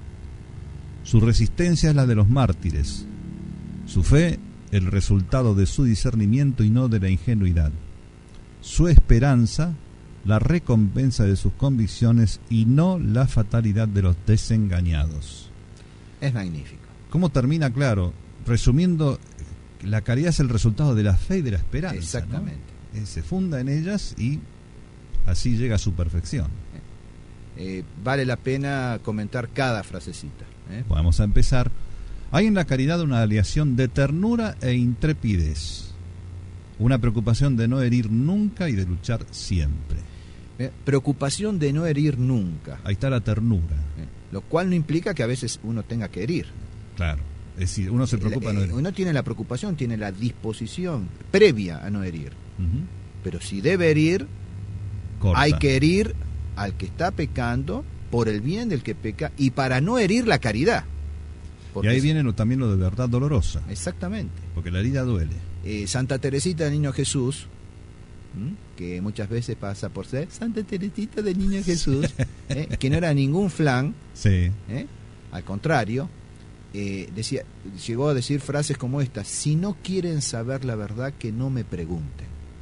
Su resistencia es la de los mártires. Su fe, el resultado de su discernimiento y no de la ingenuidad. Su esperanza, la recompensa de sus convicciones y no la fatalidad de los desengañados. Es magnífico. ¿Cómo termina? Claro, resumiendo, la caridad es el resultado de la fe y de la esperanza. Exactamente. ¿no? Eh, se funda en ellas y así llega a su perfección. Eh, vale la pena comentar cada frasecita. ¿eh? Vamos a empezar. Hay en la caridad una aleación de ternura e intrepidez, una preocupación de no herir nunca y de luchar siempre. Eh, preocupación de no herir nunca. Ahí está la ternura. Eh, lo cual no implica que a veces uno tenga que herir. Claro, es decir, uno se preocupa eh, no herir. Uno tiene la preocupación, tiene la disposición previa a no herir. Uh-huh. Pero si debe herir, Corta. hay que herir al que está pecando por el bien del que peca y para no herir la caridad. Y ahí viene lo, también lo de verdad dolorosa. Exactamente. Porque la herida duele. Eh, Santa Teresita del Niño Jesús, ¿m? que muchas veces pasa por ser Santa Teresita del Niño Jesús, ¿eh? que no era ningún flan, sí. ¿eh? al contrario, eh, decía, llegó a decir frases como esta: si no quieren saber la verdad, que no me pregunten.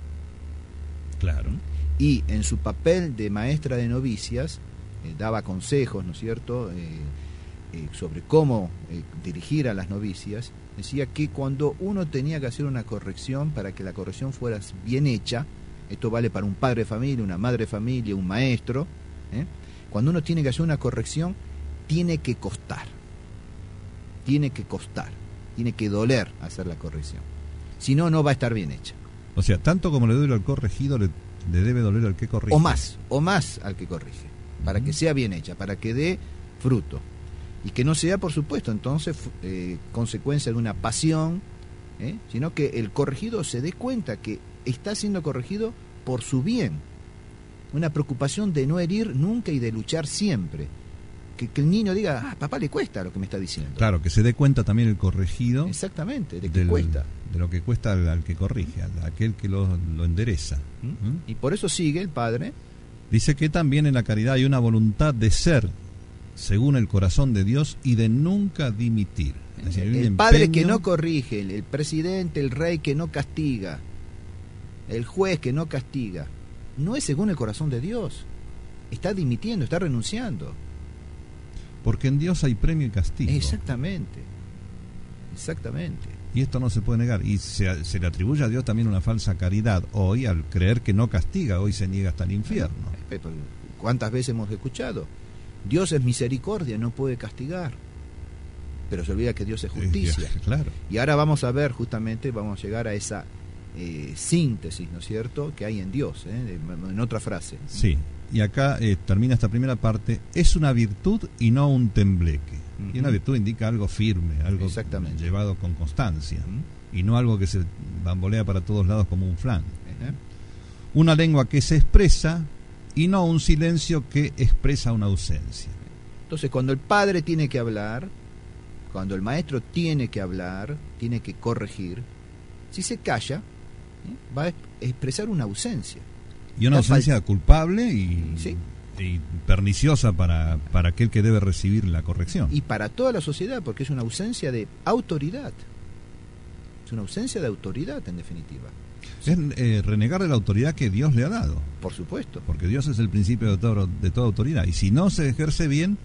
Claro. Y en su papel de maestra de novicias, eh, daba consejos, ¿no es cierto?, eh, eh, sobre cómo eh, dirigir a las novicias. Decía que cuando uno tenía que hacer una corrección, para que la corrección fuera bien hecha, esto vale para un padre de familia, una madre de familia, un maestro, ¿eh? cuando uno tiene que hacer una corrección, tiene que costar, tiene que costar, tiene que doler hacer la corrección, si no, no va a estar bien hecha. O sea, tanto como le duele al corregido, le, le debe doler al que corrige. O más, o más al que corrige, para uh-huh. que sea bien hecha, para que dé fruto. Y que no sea, por supuesto, entonces, eh, consecuencia de una pasión, ¿eh? sino que el corregido se dé cuenta que está siendo corregido por su bien. Una preocupación de no herir nunca y de luchar siempre. Que, que el niño diga, ah, papá le cuesta lo que me está diciendo. Claro, que se dé cuenta también el corregido. Exactamente, de que del, cuesta. De lo que cuesta al, al que corrige, a aquel que lo, lo endereza. ¿Mm? ¿Mm? Y por eso sigue el padre. Dice que también en la caridad hay una voluntad de ser según el corazón de Dios y de nunca dimitir. Es decir, el empeño... padre que no corrige, el, el presidente, el rey que no castiga, el juez que no castiga, no es según el corazón de Dios. Está dimitiendo, está renunciando. Porque en Dios hay premio y castigo. Exactamente, exactamente. Y esto no se puede negar. Y se, se le atribuye a Dios también una falsa caridad hoy, al creer que no castiga, hoy se niega hasta el infierno. ¿Cuántas veces hemos escuchado? Dios es misericordia, no puede castigar. Pero se olvida que Dios es justicia. Eh, claro. Y ahora vamos a ver, justamente, vamos a llegar a esa eh, síntesis, ¿no es cierto?, que hay en Dios, ¿eh? en otra frase. Sí, y acá eh, termina esta primera parte: es una virtud y no un tembleque. Uh-huh. Y una virtud indica algo firme, algo llevado con constancia, uh-huh. y no algo que se bambolea para todos lados como un flan. Uh-huh. Una lengua que se expresa y no un silencio que expresa una ausencia. Entonces, cuando el padre tiene que hablar, cuando el maestro tiene que hablar, tiene que corregir, si se calla, ¿eh? va a expresar una ausencia. Y una ausencia culpable y, ¿sí? y perniciosa para, para aquel que debe recibir la corrección. Y para toda la sociedad, porque es una ausencia de autoridad. Es una ausencia de autoridad, en definitiva. Es eh, renegar de la autoridad que Dios le ha dado. Por supuesto. Porque Dios es el principio de, todo, de toda autoridad. Y si no se ejerce bien,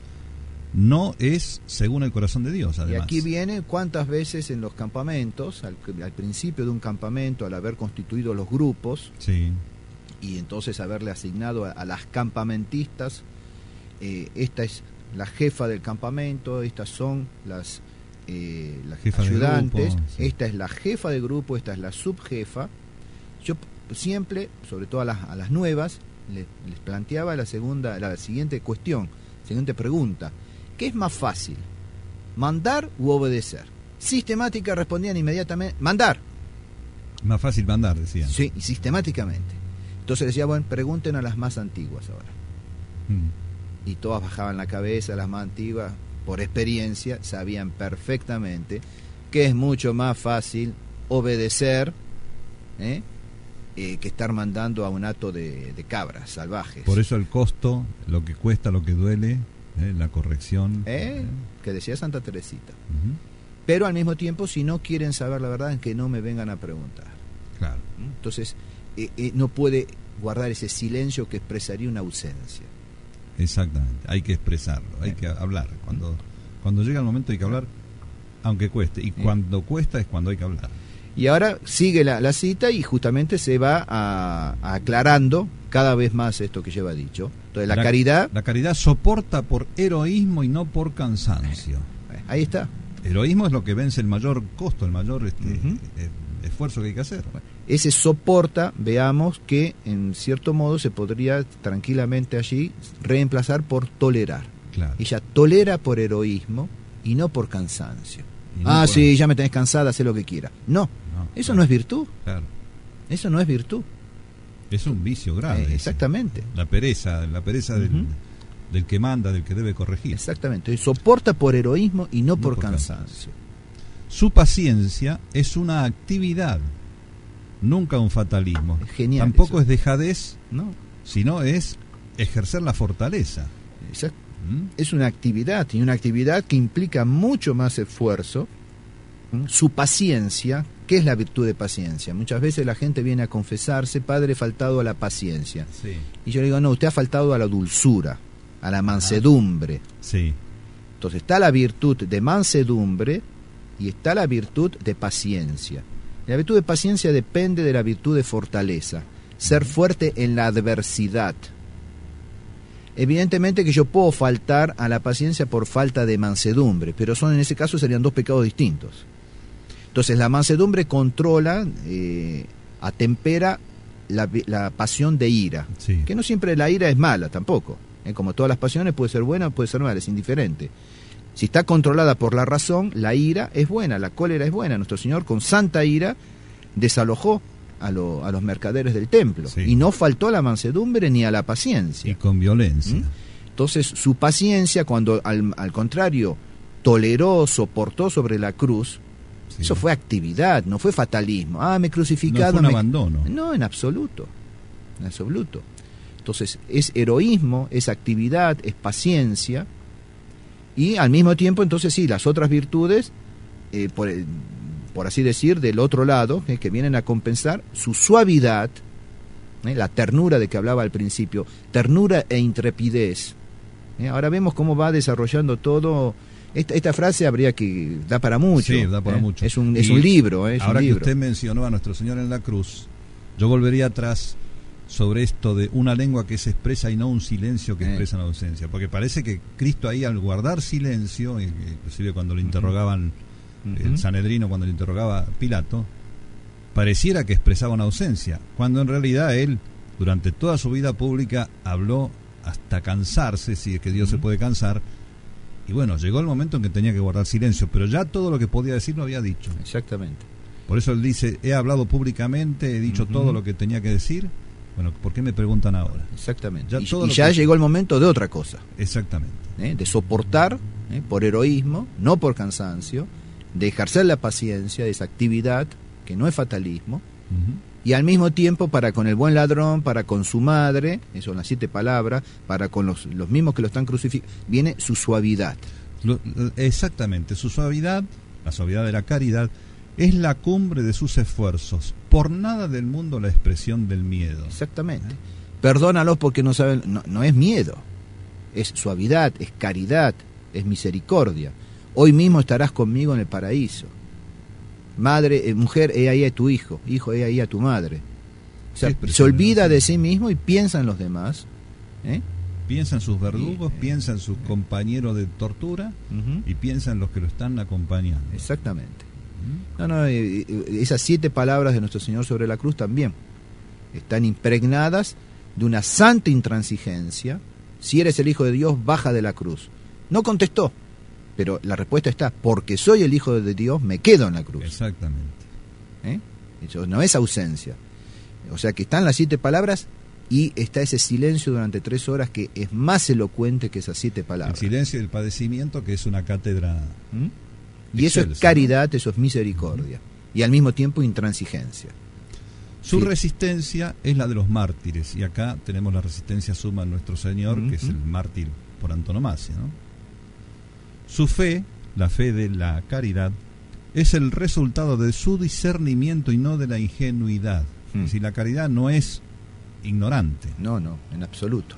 no es según el corazón de Dios, además. Y aquí viene cuántas veces en los campamentos, al, al principio de un campamento, al haber constituido los grupos, sí. y entonces haberle asignado a, a las campamentistas, eh, esta es la jefa del campamento, estas son las, eh, las ayudantes, grupo, sí. Esta es la jefa de grupo, esta es la subjefa. Yo siempre, sobre todo a las, a las nuevas, les, les planteaba la segunda, la siguiente cuestión, siguiente pregunta: ¿qué es más fácil, mandar u obedecer? Sistemática respondían inmediatamente: mandar. Más fácil mandar, decían. Sí, y sistemáticamente. Entonces decía, bueno, pregunten a las más antiguas ahora. Mm. Y todas bajaban la cabeza, las más antiguas, por experiencia, sabían perfectamente que es mucho más fácil obedecer ¿eh? Eh, que estar mandando a un hato de, de cabras salvajes. Por eso el costo, lo que cuesta, lo que duele, ¿eh? La corrección. ¿Eh? Que decía Santa Teresita. Uh-huh. Pero al mismo tiempo, si no quieren saber la verdad, que no me vengan a preguntar. Claro. Entonces, eh, eh, no puede guardar ese silencio que expresaría una ausencia. Exactamente, hay que expresarlo, hay eh. que hablar. Cuando, cuando llega el momento hay que hablar, aunque cueste. Y eh. cuando cuesta es cuando hay que hablar. Y ahora sigue la, la cita y justamente se va a, a aclarando cada vez más esto que lleva dicho. Entonces, la, la caridad... La caridad soporta por heroísmo y no por cansancio. Eh, ahí está. Heroísmo es lo que vence el mayor costo, el mayor este, uh-huh. eh, esfuerzo que hay que hacer. Ese soporta, veamos que en cierto modo se podría tranquilamente allí reemplazar por tolerar. Claro. Ella tolera por heroísmo y no por cansancio. No ah, por... sí, ya me tenés cansada, haz lo que quiera. No, no eso claro. no es virtud. Claro. Eso no es virtud. Es un vicio grave. Eh, exactamente. La pereza, la pereza uh-huh. del, del que manda, del que debe corregir. Exactamente. Soporta por heroísmo y no, no por, por cansancio. cansancio. Su paciencia es una actividad, nunca un fatalismo. Es genial. Tampoco eso. es dejadez, no. sino es ejercer la fortaleza. Exacto. ¿Mm? Es una actividad, y una actividad que implica mucho más esfuerzo. ¿Mm? Su paciencia, ¿qué es la virtud de paciencia? Muchas veces la gente viene a confesarse: padre, he faltado a la paciencia. Sí. Y yo le digo, no, usted ha faltado a la dulzura, a la mansedumbre. Ah. Sí. Entonces está la virtud de mansedumbre y está la virtud de paciencia. La virtud de paciencia depende de la virtud de fortaleza, ser fuerte en la adversidad. Evidentemente que yo puedo faltar a la paciencia por falta de mansedumbre, pero son en ese caso serían dos pecados distintos. Entonces la mansedumbre controla, eh, atempera la, la pasión de ira, sí. que no siempre la ira es mala tampoco, ¿eh? Como todas las pasiones, puede ser buena, puede ser mala, es indiferente. Si está controlada por la razón, la ira es buena, la cólera es buena. Nuestro Señor con santa ira desalojó a, lo, a los mercaderes del templo, sí. y no faltó a la mansedumbre ni a la paciencia. Y con violencia. ¿Mm? Entonces su paciencia, cuando al, al contrario toleró, soportó sobre la cruz, sí. eso fue actividad, no fue fatalismo. Ah, me he crucificado. No fue un me... abandono. No, en absoluto, en absoluto. Entonces es heroísmo, es actividad, es paciencia. Y al mismo tiempo, entonces sí, las otras virtudes, eh, por, por así decir, del otro lado, eh, que vienen a compensar su suavidad, eh, la ternura de que hablaba al principio, ternura e intrepidez. Eh, ahora vemos cómo va desarrollando todo. Esta, esta frase habría que da para mucho. Sí, da para eh. mucho. Es un, es un libro. Eh, es ahora un libro. Que usted mencionó a Nuestro Señor en la cruz, yo volvería atrás sobre esto de una lengua que se expresa y no un silencio que expresa una ausencia, porque parece que Cristo ahí, al guardar silencio, inclusive cuando lo interrogaban uh-huh. el Sanedrino, cuando lo interrogaba Pilato, pareciera que expresaba una ausencia, cuando en realidad él durante toda su vida pública habló hasta cansarse, si es que Dios uh-huh. se puede cansar, y bueno, llegó el momento en que tenía que guardar silencio, pero ya todo lo que podía decir lo había dicho. Exactamente. Por eso él dice: he hablado públicamente, he dicho uh-huh. todo lo que tenía que decir. Bueno, ¿por qué me preguntan ahora? Exactamente. Ya y y ya que... llegó el momento de otra cosa. Exactamente. ¿Eh? De soportar, ¿eh? por heroísmo, no por cansancio, de ejercer la paciencia, esa actividad, que no es fatalismo, uh-huh. y al mismo tiempo para con el buen ladrón, para con su madre, eso son las siete palabras, para con los, los mismos que lo están crucificando, viene su suavidad. Lo, exactamente, su suavidad, la suavidad de la caridad, es la cumbre de sus esfuerzos. Por nada del mundo la expresión del miedo. Exactamente. ¿Eh? Perdónalos porque no saben, no, no es miedo, es suavidad, es caridad, es misericordia. Hoy mismo estarás conmigo en el paraíso. Madre, eh, mujer, he ahí a tu hijo, hijo, he ahí a tu madre. O sea, se olvida de sí mismo y piensa en los demás. ¿eh? Piensa en sus verdugos, y, eh, piensa en sus eh, compañeros de tortura uh-huh. y piensa en los que lo están acompañando. Exactamente. Uh-huh. No, no, eh, esas siete palabras de nuestro Señor sobre la cruz también están impregnadas de una santa intransigencia. Si eres el Hijo de Dios, baja de la cruz. No contestó, pero la respuesta está: porque soy el Hijo de Dios, me quedo en la cruz. Exactamente. ¿Eh? Eso no es ausencia. O sea que están las siete palabras y está ese silencio durante tres horas que es más elocuente que esas siete palabras. El silencio del padecimiento, que es una cátedra. ¿Mm? Y eso es caridad, ¿no? Eso es misericordia. ¿Mm? Y al mismo tiempo intransigencia. Su sí. resistencia es la de los mártires, y acá tenemos la resistencia suma a nuestro Señor, uh-huh. que es el mártir por antonomasia, ¿no? Su fe, la fe de la caridad, es el resultado de su discernimiento y no de la ingenuidad. Uh-huh. Es decir, la caridad no es ignorante. No, no, en absoluto.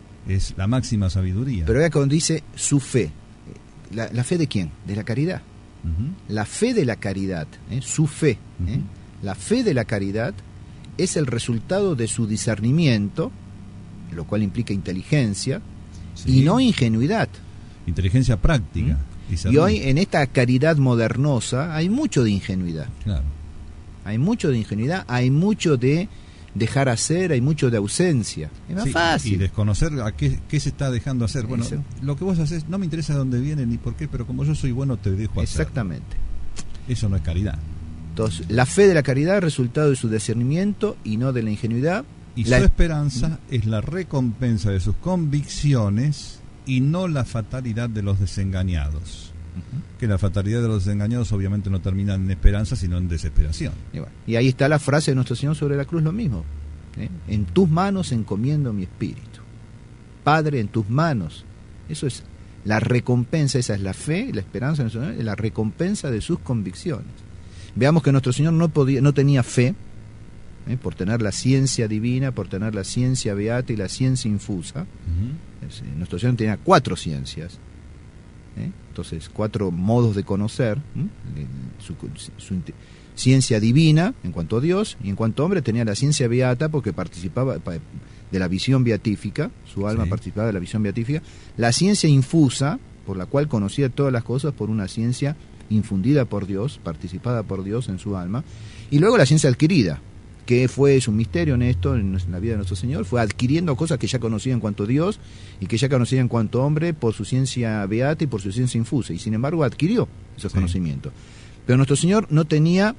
Es la máxima sabiduría. Pero vea cuando dice su fe, ¿la, la fe de quién? De la caridad. Uh-huh. La fe de la caridad, ¿eh? Su fe, uh-huh. ¿eh? La fe de la caridad es el resultado de su discernimiento, lo cual implica inteligencia, sí. y no ingenuidad. Inteligencia práctica. ¿Mm? Y hoy en esta caridad modernosa hay mucho de ingenuidad. Claro. Hay mucho de ingenuidad, hay mucho de dejar hacer, hay mucho de ausencia. Es más sí, fácil. Y desconocer a qué, qué se está dejando hacer. Bueno, Eso. Lo que vos haces no me interesa de dónde viene ni por qué, pero como yo soy bueno te dejo hacer. Exactamente. Eso no es caridad. Entonces, la fe de la caridad es resultado de su discernimiento y no de la ingenuidad. Y la... su esperanza ¿Mm? es la recompensa de sus convicciones y no la fatalidad de los desengañados. Uh-huh. Que la fatalidad de los desengañados obviamente no termina en esperanza, sino en desesperación. Y, bueno, y ahí está la frase de nuestro Señor sobre la cruz, lo mismo. ¿eh? En tus manos encomiendo mi espíritu. Padre, en tus manos. Eso es la recompensa, esa es la fe, la esperanza, la recompensa de sus convicciones. Veamos que nuestro Señor no podía, no tenía fe, ¿eh? por tener la ciencia divina, por tener la ciencia beata y la ciencia infusa. Uh-huh. Es, nuestro Señor tenía cuatro ciencias, ¿eh? entonces cuatro modos de conocer, ¿eh? su, su ciencia divina en cuanto a Dios, y en cuanto a hombre tenía la ciencia beata porque participaba de la visión beatífica, su alma sí. participaba de la visión beatífica, la ciencia infusa, por la cual conocía todas las cosas por una ciencia infundida por Dios, participada por Dios en su alma, y luego la ciencia adquirida, que fue su misterio en esto, en la vida de nuestro Señor, fue adquiriendo cosas que ya conocía en cuanto a Dios y que ya conocía en cuanto a hombre por su ciencia beata y por su ciencia infusa, y sin embargo adquirió esos sí. conocimientos. Pero nuestro Señor no tenía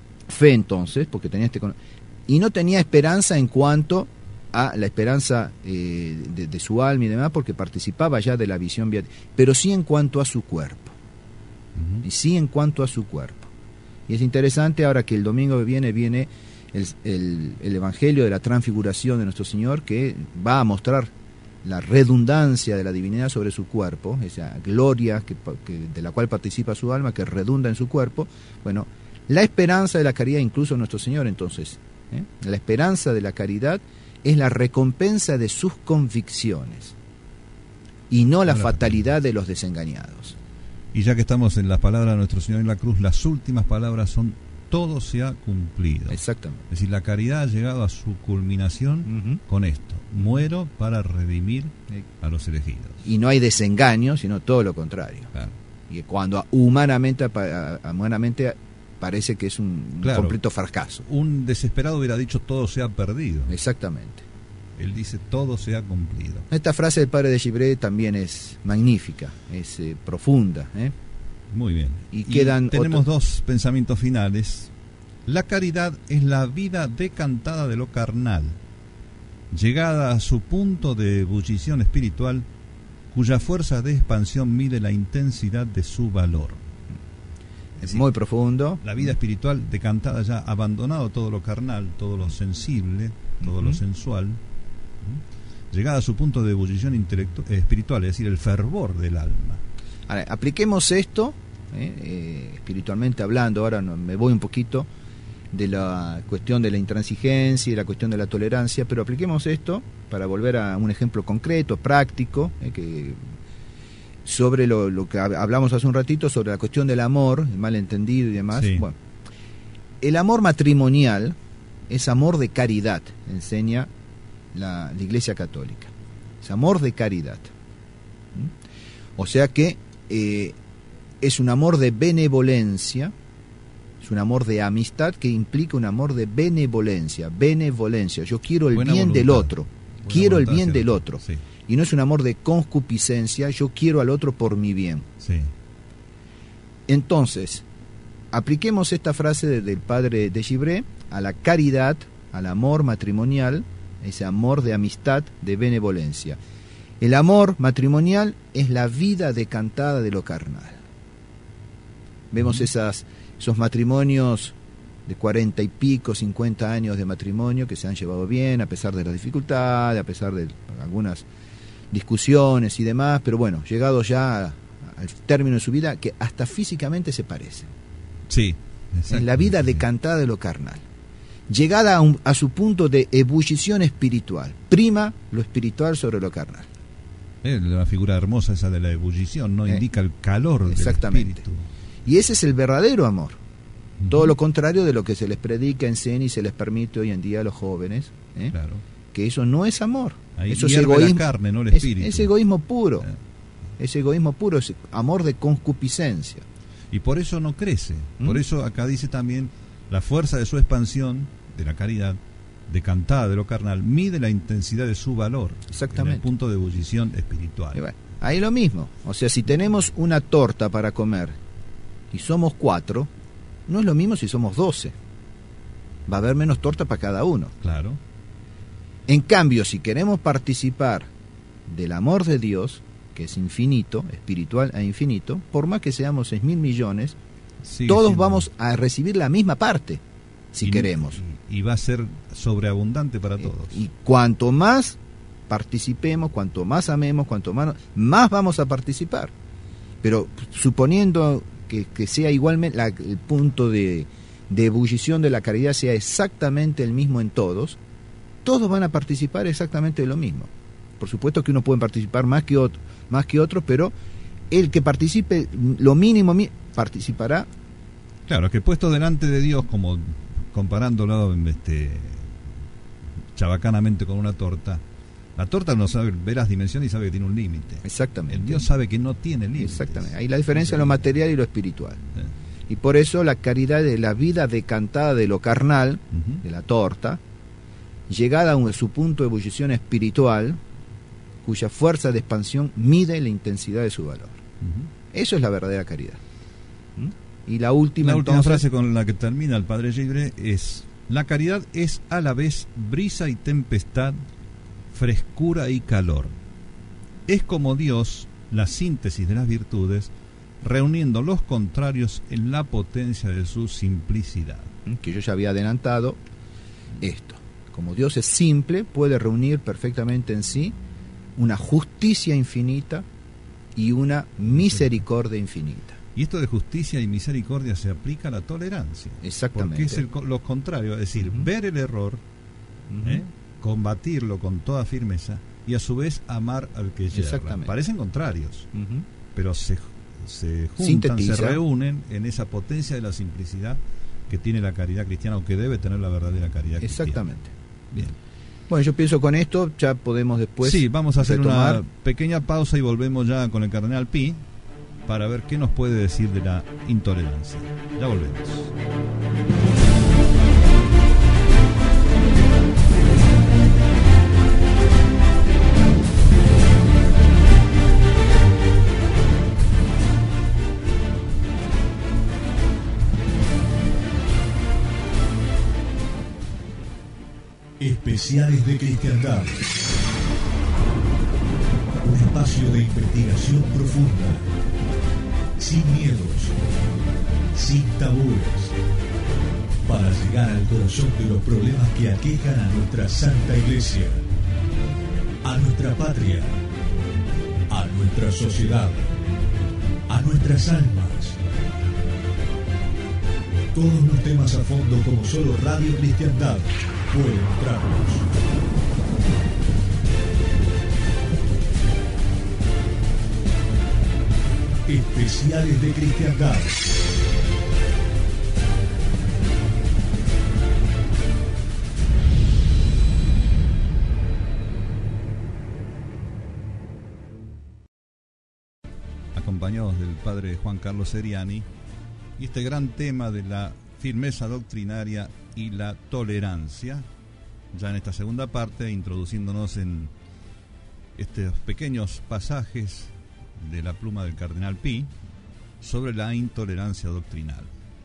fe entonces, porque tenía este y no tenía esperanza en cuanto a la esperanza eh, de, de su alma y demás, porque participaba ya de la visión beatífica, pero sí en cuanto a su cuerpo. Y sí en cuanto a su cuerpo. Y es interesante ahora que el domingo que viene viene el, el, el Evangelio de la Transfiguración de nuestro Señor, que va a mostrar la redundancia de la divinidad sobre su cuerpo, esa gloria que, que, de la cual participa su alma, que redunda en su cuerpo. Bueno, la esperanza de la caridad incluso nuestro Señor entonces, ¿eh? la esperanza de la caridad es la recompensa de sus convicciones y no la fatalidad de los desengañados. Y ya que estamos en las palabras de nuestro Señor en la cruz, las últimas palabras son: todo se ha cumplido. Exactamente. Es decir, la caridad ha llegado a su culminación uh-huh. con esto: muero para redimir a los elegidos. Y no hay desengaño, sino todo lo contrario. Claro. Y cuando humanamente, humanamente parece que es un, claro, un completo fracaso. Un desesperado hubiera dicho: todo se ha perdido. Exactamente. Él dice: todo se ha cumplido. Esta frase del padre de Givray también es magnífica, es eh, profunda. ¿eh? Muy bien. Y, quedan y tenemos otro... dos pensamientos finales. La caridad es la vida decantada de lo carnal, llegada a su punto de ebullición espiritual, cuya fuerza de expansión mide la intensidad de su valor. Es decir, muy profundo. La vida espiritual decantada ya, abandonado todo lo carnal, todo lo sensible, todo uh-huh. lo sensual, llegada a su punto de ebullición intelectu- eh, espiritual, es decir, el fervor del alma. Ahora, apliquemos esto, eh, eh, espiritualmente hablando, ahora no, me voy un poquito de la cuestión de la intransigencia y la cuestión de la tolerancia, pero apliquemos esto para volver a un ejemplo concreto, práctico, eh, que sobre lo, lo que hablamos hace un ratito, sobre la cuestión del amor, el malentendido y demás. Sí. Bueno, el amor matrimonial es amor de caridad, enseña la, la Iglesia Católica. Es amor de caridad. ¿Mm? O sea que eh, es un amor de benevolencia, es un amor de amistad que implica un amor de benevolencia, benevolencia. Yo quiero el Buena bien voluntad. del otro, Buena quiero el voluntad bien hacia del el otro. Sí. Y no es un amor de concupiscencia, yo quiero al otro por mi bien. Sí. Entonces, apliquemos esta frase de, del padre de Givray a la caridad, al amor matrimonial, ese amor de amistad, de benevolencia. El amor matrimonial es la vida decantada de lo carnal. Vemos esas, esos matrimonios de cuarenta y pico, cincuenta años de matrimonio que se han llevado bien a pesar de las dificultades, a pesar de algunas discusiones y demás, pero bueno, llegado ya a, al término de su vida, que hasta físicamente se parecen. Sí. En la vida decantada de lo carnal. Llegada a, un, a su punto de ebullición espiritual. Prima lo espiritual sobre lo carnal. Eh, la figura hermosa esa de la ebullición, ¿no? Eh, Indica el calor exactamente. del espíritu. Y ese es el verdadero amor. Uh-huh. Todo lo contrario de lo que se les predica, enseña y se les permite hoy en día a los jóvenes. ¿eh? Claro. Que eso no es amor. Ahí eso es hierve egoísmo. la carne, no el Es, espíritu. es egoísmo puro. Eh. Es egoísmo puro, es amor de concupiscencia. Y por eso no crece. ¿Mm? Por eso acá dice también la fuerza de su expansión, de la caridad, decantada de lo carnal, mide la intensidad de su valor. Exactamente. En el punto de ebullición espiritual. Y bueno, ahí lo mismo. O sea, si tenemos una torta para comer y somos cuatro, no es lo mismo si somos doce. Va a haber menos torta para cada uno. Claro. En cambio, si queremos participar del amor de Dios, que es infinito, espiritual e infinito, por más que seamos seis mil millones, Sigue todos siendo. vamos a recibir la misma parte, si Y- queremos. Y, y va a ser sobreabundante para todos. Y cuanto más participemos, cuanto más amemos, cuanto más, más vamos a participar. Pero suponiendo que, que sea igualmente la- el punto de, de ebullición de la caridad sea exactamente el mismo en todos, todos van a participar exactamente de lo mismo. Por supuesto que uno puede participar más que otro, más que otro, pero el que participe lo mínimo mi- participará. Claro, que puesto delante de Dios, como comparándolo este, chabacanamente con una torta, la torta no sabe, ve las dimensiones y sabe que tiene un límite. Exactamente. El Dios sabe que no tiene límites. Exactamente. Ahí la diferencia en lo material y lo espiritual. Eh, Y por eso la caridad es la vida decantada de lo carnal, ujú. de la torta, llegada a un- su punto de ebullición espiritual, cuya fuerza de expansión mide la intensidad de su valor. Ujú. Eso es la verdadera caridad. ¿Mm? Y la última, La última entonces, frase con la que termina el padre Givray es: la caridad es a la vez brisa y tempestad, frescura y calor. Es como Dios, la síntesis de las virtudes, reuniendo los contrarios en la potencia de su simplicidad. que yo ya había adelantado, esto. Como Dios es simple, puede reunir perfectamente en sí una justicia infinita y una misericordia infinita. Y esto de justicia y misericordia se aplica a la tolerancia. Exactamente. Porque es el, co- lo contrario, es decir, Ujú. ver el error, Ujú. ¿eh? combatirlo con toda firmeza y a su vez amar al que yerra. Exactamente. Parecen contrarios, Ujú. pero se, se juntan, Sintetiza. se reúnen en esa potencia de la simplicidad que tiene la caridad cristiana, o que debe tener la verdadera caridad Exactamente. cristiana. Bien. Bueno, yo pienso con esto ya podemos después sí, vamos a hacer retomar. una pequeña pausa y volvemos ya con el cardenal Pi para ver qué nos puede decir de la intolerancia. Ya volvemos. Especiales de Cristiandad. Un espacio de investigación profunda, sin miedos, sin tabúes, para llegar al corazón de los problemas que aquejan a nuestra Santa Iglesia, a nuestra patria, a nuestra sociedad, a nuestras almas. Todos los temas a fondo como solo Radio Cristiandad puede mostrarnos. Especiales de Cristiandad. acompañados del padre Juan Carlos Seriani, y este gran tema de la firmeza doctrinaria y la tolerancia, ya en esta segunda parte, introduciéndonos en estos pequeños pasajes de la pluma del cardenal Pi sobre la intolerancia doctrinal.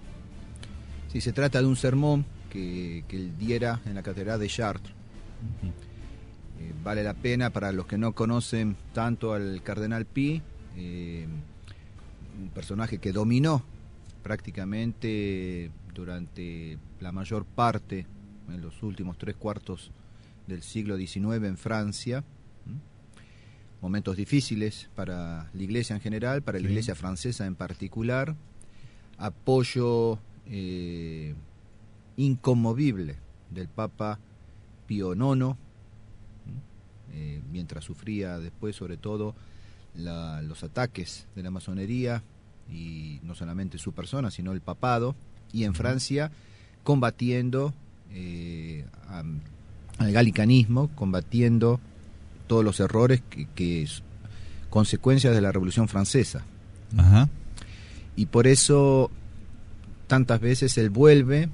Sí, se trata de un sermón que, que él diera en la catedral de Chartres. Uh-huh. eh, vale la pena para los que no conocen tanto al cardenal Pi, eh, un personaje que dominó prácticamente durante la mayor parte, en los últimos tres cuartos del siglo diecinueve en Francia. Momentos difíciles para la Iglesia en general, para la sí. Iglesia francesa en particular. Apoyo eh, inconmovible del Papa Pío nono, eh, mientras sufría después sobre todo la, los ataques de la masonería, y no solamente su persona, sino el papado, y en Francia combatiendo eh, a, al galicanismo, combatiendo todos los errores que, que es consecuencias de la Revolución Francesa. Ajá. Y por eso tantas veces él vuelve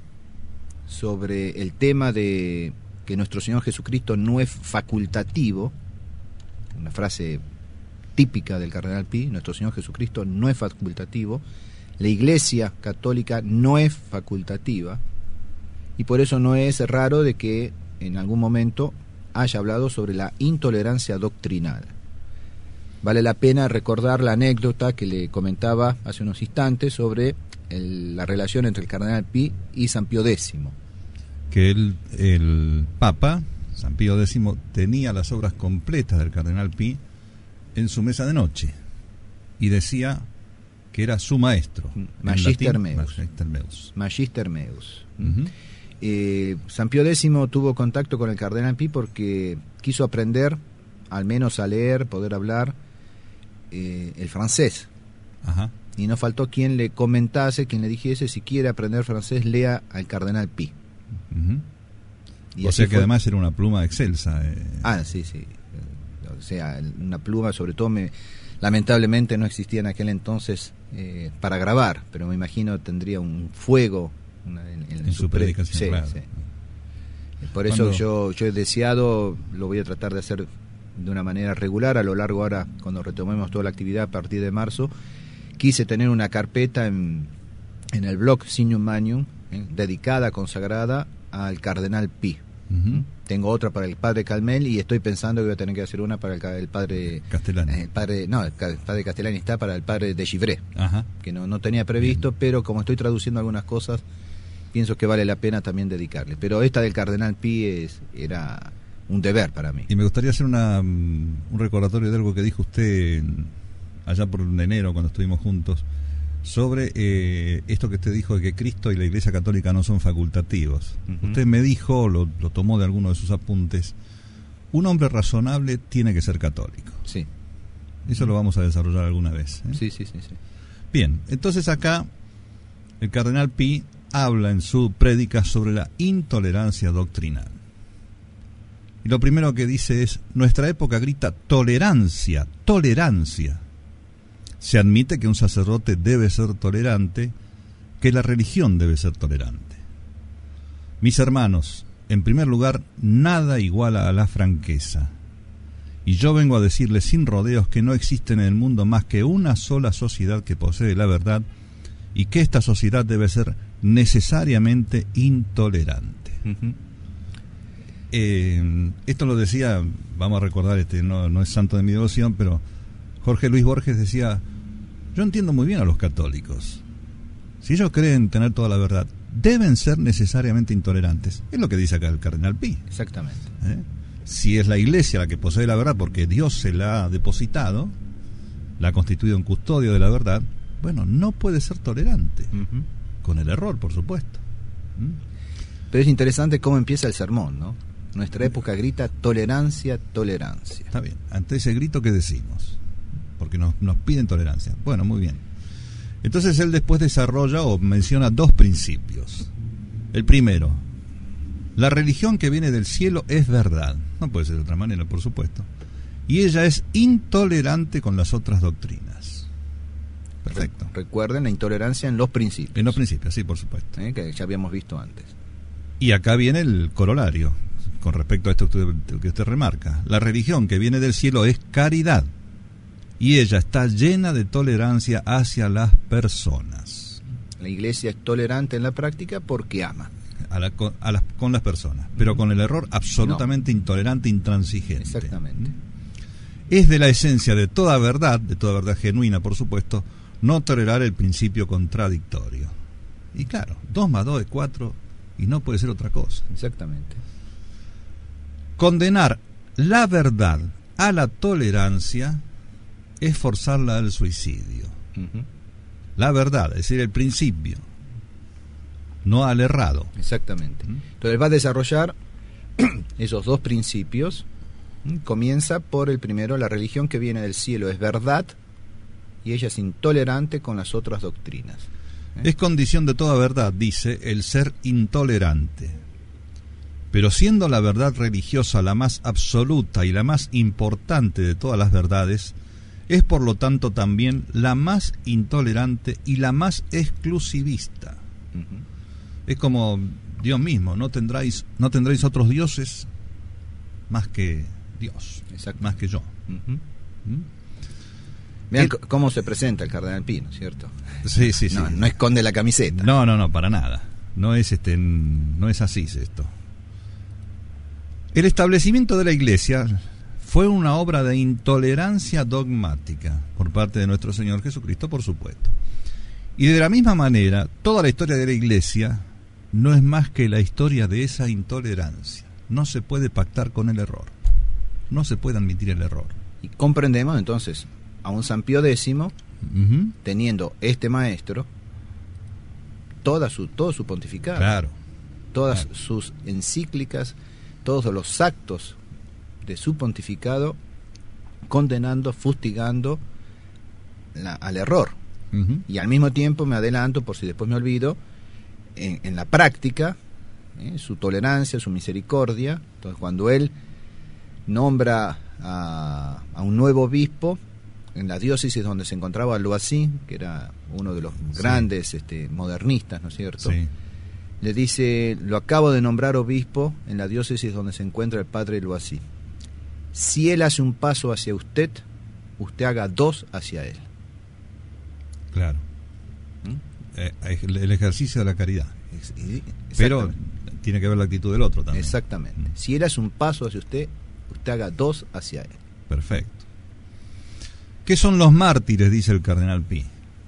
sobre el tema de que nuestro Señor Jesucristo no es facultativo, una frase típica del cardenal Pi: nuestro Señor Jesucristo no es facultativo, la Iglesia católica no es facultativa, y por eso no es raro de que en algún momento haya hablado sobre la intolerancia doctrinal. Vale la pena recordar la anécdota que le comentaba hace unos instantes sobre el, la relación entre el cardenal Pi y San Pío décimo. Que el, el Papa, San Pío décimo, tenía las obras completas del cardenal Pi en su mesa de noche y decía que era su maestro. Magister Meus. Magister Meus. Magister Meus. Uh-huh. Eh, San Pío décimo tuvo contacto con el cardenal Pi porque quiso aprender, al menos a leer, poder hablar eh, el francés. Ajá. Y no faltó quien le comentase, quien le dijese: si quiere aprender francés, lea al cardenal Pi. Uh-huh. Y o sea que fue. Además era una pluma excelsa. Eh. Ah, sí, sí. O sea, una pluma, sobre todo, me, lamentablemente no existía en aquel entonces eh, para grabar, pero me imagino tendría un fuego una, en, en, en su, su predicación. Sí, claro. sí. Por eso Cuando... yo, yo he deseado, lo voy a tratar de hacer de una manera regular a lo largo, ahora cuando retomemos toda la actividad a partir de marzo, quise tener una carpeta en, en el blog Signum Magnum, eh, dedicada, consagrada al cardenal Pi. Uh-huh. Tengo otra para el padre Calmel y estoy pensando que voy a tener que hacer una para el, el padre Castellani. Eh, el padre, no, el padre Castellani está para el padre de Givray, Ajá. que no, no tenía previsto, Bien. Pero como estoy traduciendo algunas cosas, pienso que vale la pena también dedicarle. Pero esta del cardenal Pi es, era un deber para mí. Y me gustaría hacer una, un recordatorio de algo que dijo usted allá por enero cuando estuvimos juntos, sobre eh, esto que usted dijo de que Cristo y la Iglesia Católica no son facultativos. Uh-huh. Usted me dijo, lo, lo tomó de alguno de sus apuntes: un hombre razonable tiene que ser católico. Sí. Eso uh-huh. lo vamos a desarrollar alguna vez, ¿eh? Sí, sí, sí, sí. Bien, entonces acá el cardenal Pi habla en su prédica sobre la intolerancia doctrinal. Y lo primero que dice es: nuestra época grita tolerancia, tolerancia. Se admite que un sacerdote debe ser tolerante, que la religión debe ser tolerante. Mis hermanos, en primer lugar, nada iguala a la franqueza. Y yo vengo a decirles sin rodeos que no existe en el mundo más que una sola sociedad que posee la verdad, y que esta sociedad debe ser necesariamente intolerante. Uh-huh. Eh, esto lo decía, vamos a recordar, este no, no es santo de mi devoción, pero Jorge Luis Borges decía: yo entiendo muy bien a los católicos. Si ellos creen tener toda la verdad, deben ser necesariamente intolerantes. Es lo que dice acá el cardenal Pi. Exactamente. ¿Eh? Si es la Iglesia la que posee la verdad porque Dios se la ha depositado, la ha constituido en custodio de la verdad, bueno, no puede ser tolerante. Uh-huh. Con el error, por supuesto. ¿Mm? Pero es interesante cómo empieza el sermón, ¿no? Nuestra época grita tolerancia, tolerancia. Está bien. Ante ese grito, ¿qué decimos? Porque nos, nos piden tolerancia. Bueno, muy bien. Entonces él después desarrolla o menciona dos principios. El primero: la religión que viene del cielo es verdad. No puede ser de otra manera, por supuesto. Y ella es intolerante con las otras doctrinas. Perfecto. Recuerden la intolerancia en los principios. En los principios, sí, por supuesto. ¿Eh? Que ya habíamos visto antes. Y acá viene el corolario, con respecto a esto que usted, que usted remarca. La religión que viene del cielo es caridad, y ella está llena de tolerancia hacia las personas. La iglesia es tolerante en la práctica porque ama. A la, con, a las, con las personas, pero con el error absolutamente no. Intolerante, intransigente. Exactamente. Es de la esencia de toda verdad, de toda verdad genuina, por supuesto, no tolerar el principio contradictorio. Y claro, dos más dos es cuatro y no puede ser otra cosa. Exactamente. Condenar la verdad a la tolerancia es forzarla al suicidio. Uh-huh. La verdad, es decir, el principio, no al errado. Exactamente. ¿Mm? Entonces va a desarrollar esos dos principios. ¿Mm? Comienza por el primero, la religión que viene del cielo es verdad, y ella es intolerante con las otras doctrinas. ¿Eh? Es condición de toda verdad, dice, el ser intolerante. Pero siendo la verdad religiosa la más absoluta y la más importante de todas las verdades, es por lo tanto también la más intolerante y la más exclusivista. Uh-huh. Es como Dios mismo, no tendráis, no tendréis otros dioses más que Dios, exacto, más que yo. Uh-huh. ¿Mm? Vean c- cómo se presenta el cardenal Pino, ¿cierto? Sí, sí, sí. No, no esconde la camiseta. No, no, no, para nada. No es este, no es así esto. El establecimiento de la Iglesia fue una obra de intolerancia dogmática por parte de nuestro Señor Jesucristo, por supuesto. Y de la misma manera, toda la historia de la Iglesia no es más que la historia de esa intolerancia. No se puede pactar con el error. No se puede admitir el error. Y comprendemos entonces a un San Pío X, uh-huh, teniendo este maestro, toda su, todo su pontificado, claro, todas claro. sus encíclicas, todos los actos de su pontificado, condenando, fustigando la, al error. Uh-huh. Y al mismo tiempo, me adelanto por si después me olvido, en, en la práctica, ¿eh? su tolerancia, su misericordia. Entonces, cuando él nombra a, a un nuevo obispo en la diócesis donde se encontraba Loisy, que era uno de los grandes sí. este, modernistas, ¿no es cierto? Sí. Le dice: lo acabo de nombrar obispo en la diócesis donde se encuentra el padre Loisy. Si él hace un paso hacia usted, usted haga dos hacia él. Claro. ¿Mm? Eh, el ejercicio de la caridad. Pero tiene que ver la actitud del otro también. Exactamente. ¿Mm? Si él hace un paso hacia usted, usted haga dos hacia él. Perfecto. ¿Qué son los mártires?, dice el cardenal Pi.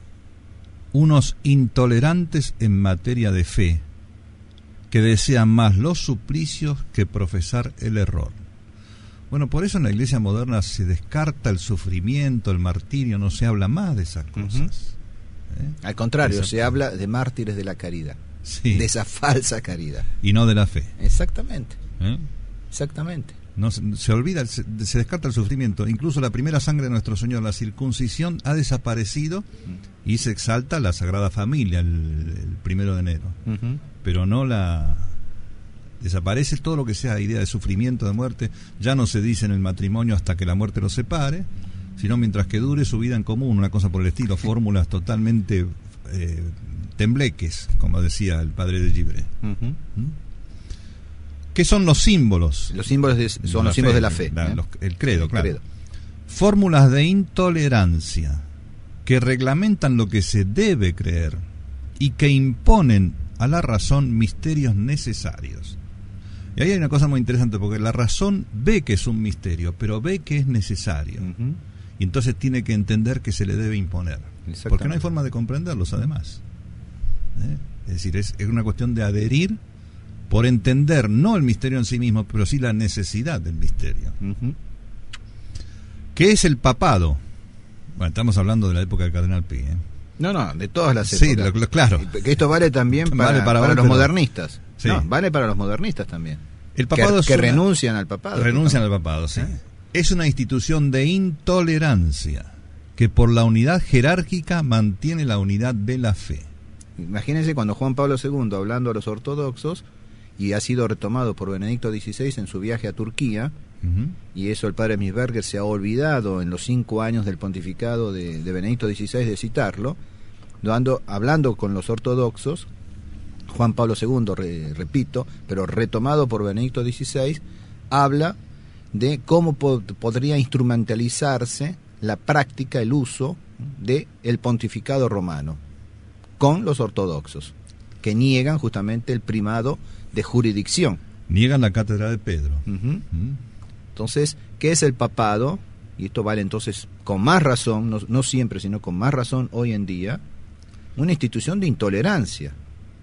Unos intolerantes en materia de fe, que desean más los suplicios que profesar el error. Bueno, por eso en la Iglesia moderna se descarta el sufrimiento, el martirio, no se habla más de esas cosas. Uh-huh. ¿Eh? Al contrario, esa... se habla de mártires de la caridad, sí, de esa falsa caridad. Y no de la fe. Exactamente. ¿Eh? Exactamente. No, se, se olvida, se, se descarta el sufrimiento. Incluso la primera sangre de nuestro Señor, la circuncisión, ha desaparecido uh-huh. y se exalta la Sagrada Familia el, el primero de enero. Uh-huh. Pero no la... Desaparece todo lo que sea idea de sufrimiento, de muerte. Ya no se dice en el matrimonio hasta que la muerte los separe, sino mientras que dure su vida en común, una cosa por el estilo, fórmulas totalmente eh, tembleques, como decía el padre de Gibre. Uh-huh. ¿Mm? ¿Qué son los símbolos? Los símbolos de, son los símbolos fe, de la fe. La, ¿eh? los, el credo, el claro. Credo. Fórmulas de intolerancia que reglamentan lo que se debe creer y que imponen a la razón misterios necesarios. Y ahí hay una cosa muy interesante, porque la razón ve que es un misterio, pero ve que es necesario. Uh-huh. Y entonces tiene que entender que se le debe imponer. Porque no hay forma de comprenderlos, además. ¿Eh? Es decir, es, es una cuestión de adherir por entender, no el misterio en sí mismo, pero sí la necesidad del misterio. Uh-huh. ¿Qué es el papado? Bueno, estamos hablando de la época del cardenal Pi, ¿eh? No, no, de todas las épocas. Sí, lo, lo, claro. Que esto vale también para, vale para, para hoy, los pero... modernistas. Sí. No, vale para los modernistas también. El papado que, es que una... renuncian al papado. Renuncian al papado, sí. ¿Eh? Es una institución de intolerancia que por la unidad jerárquica mantiene la unidad de la fe. Imagínense cuando Juan Pablo segundo, hablando a los ortodoxos, y ha sido retomado por Benedicto dieciséis en su viaje a Turquía, Uh-huh. Y eso el padre Misberger se ha olvidado en los cinco años del pontificado de, de Benedicto dieciséis de citarlo, dando, hablando con los ortodoxos. Juan Pablo segundo, re, repito, pero retomado por Benedicto dieciséis, habla de cómo po- podría instrumentalizarse la práctica, el uso de el pontificado romano con los ortodoxos, que niegan justamente el primado de jurisdicción. Niegan la cátedra de Pedro. Uh-huh. ¿Mm? Entonces, ¿qué es el papado? Y esto vale entonces con más razón, no, no siempre, sino con más razón hoy en día, una institución de intolerancia.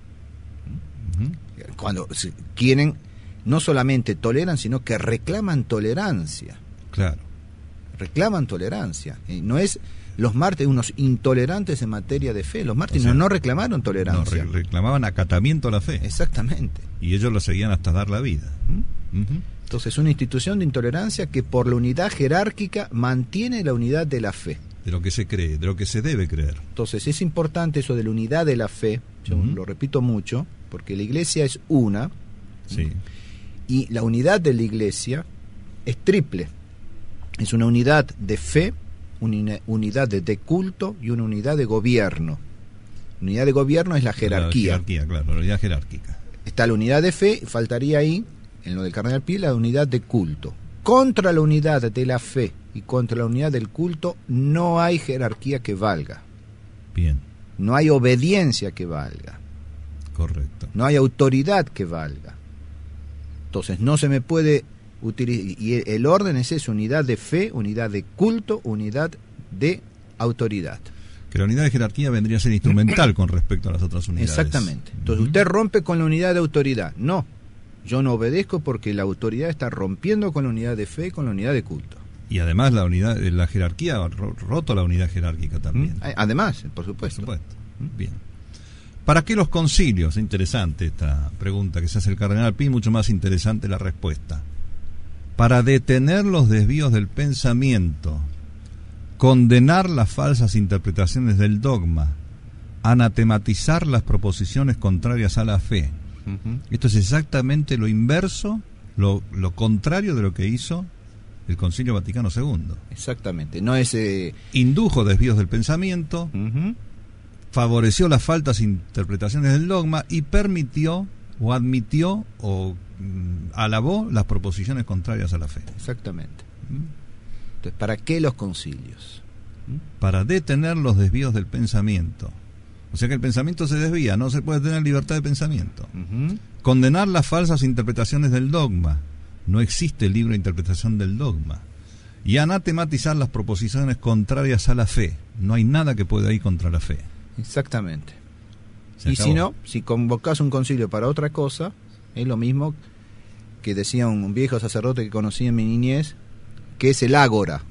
Uh-huh. Cuando se quieren, no solamente toleran, sino que reclaman tolerancia. Claro. Reclaman tolerancia. Y no es los mártires unos intolerantes en materia de fe. Los mártires O sea, no reclamaron tolerancia. No, re- reclamaban acatamiento a la fe. Exactamente. Y ellos lo seguían hasta dar la vida. ¿Mm? Uh-huh. Entonces, una institución de intolerancia que por la unidad jerárquica mantiene la unidad de la fe. De lo que se cree, de lo que se debe creer. Entonces, es importante eso de la unidad de la fe. Yo Uh-huh. lo repito mucho, porque la iglesia es una. Sí. Y la unidad de la iglesia es triple. Es una unidad de fe, una unidad de, de culto y una unidad de gobierno. Unidad de gobierno es la jerarquía. La jerarquía, claro, la unidad jerárquica. Está la unidad de fe, faltaría ahí, en lo del cardenal Pi, la unidad de culto. Contra la unidad de la fe y contra la unidad del culto no hay jerarquía que valga. Bien, No hay obediencia que valga. correcto. No hay autoridad que valga. Entonces no se me puede utilizar, y el orden es eso, unidad de fe, unidad de culto, unidad de autoridad. Que la unidad de jerarquía vendría a ser instrumental con respecto a las otras unidades. Exactamente. Entonces Uh-huh. usted rompe con la unidad de autoridad. No, yo no obedezco porque la autoridad está rompiendo con la unidad de fe y con la unidad de culto. Y además la unidad, la jerarquía ha ro- roto la unidad jerárquica también. ¿Mm? Además, por Por supuesto. supuesto. Bien. ¿Para qué los concilios? Interesante esta pregunta que se hace el cardenal Pi, mucho más interesante la respuesta. Para detener los desvíos del pensamiento, condenar las falsas interpretaciones del dogma, anatematizar las proposiciones contrarias a la fe. Uh-huh. Esto es exactamente lo inverso, lo, lo contrario de lo que hizo el Concilio Vaticano segundo. Exactamente. No es... Eh... Indujo desvíos del pensamiento, Uh-huh. favoreció las faltas interpretaciones del dogma y permitió o admitió o mm, alabó las proposiciones contrarias a la fe. Exactamente. ¿Mm? Entonces, ¿para qué los concilios? Para detener los desvíos del pensamiento. O sea que el pensamiento se desvía, no se puede tener libertad de pensamiento. Uh-huh. Condenar las falsas interpretaciones del dogma. No existe libre interpretación del dogma. Y anatematizar las proposiciones contrarias a la fe. No hay nada que pueda ir contra la fe. Exactamente. Se Y acabó. si no, si convocás un concilio para otra cosa, es lo mismo que decía un, un viejo sacerdote que conocí en mi niñez, que es el ágora.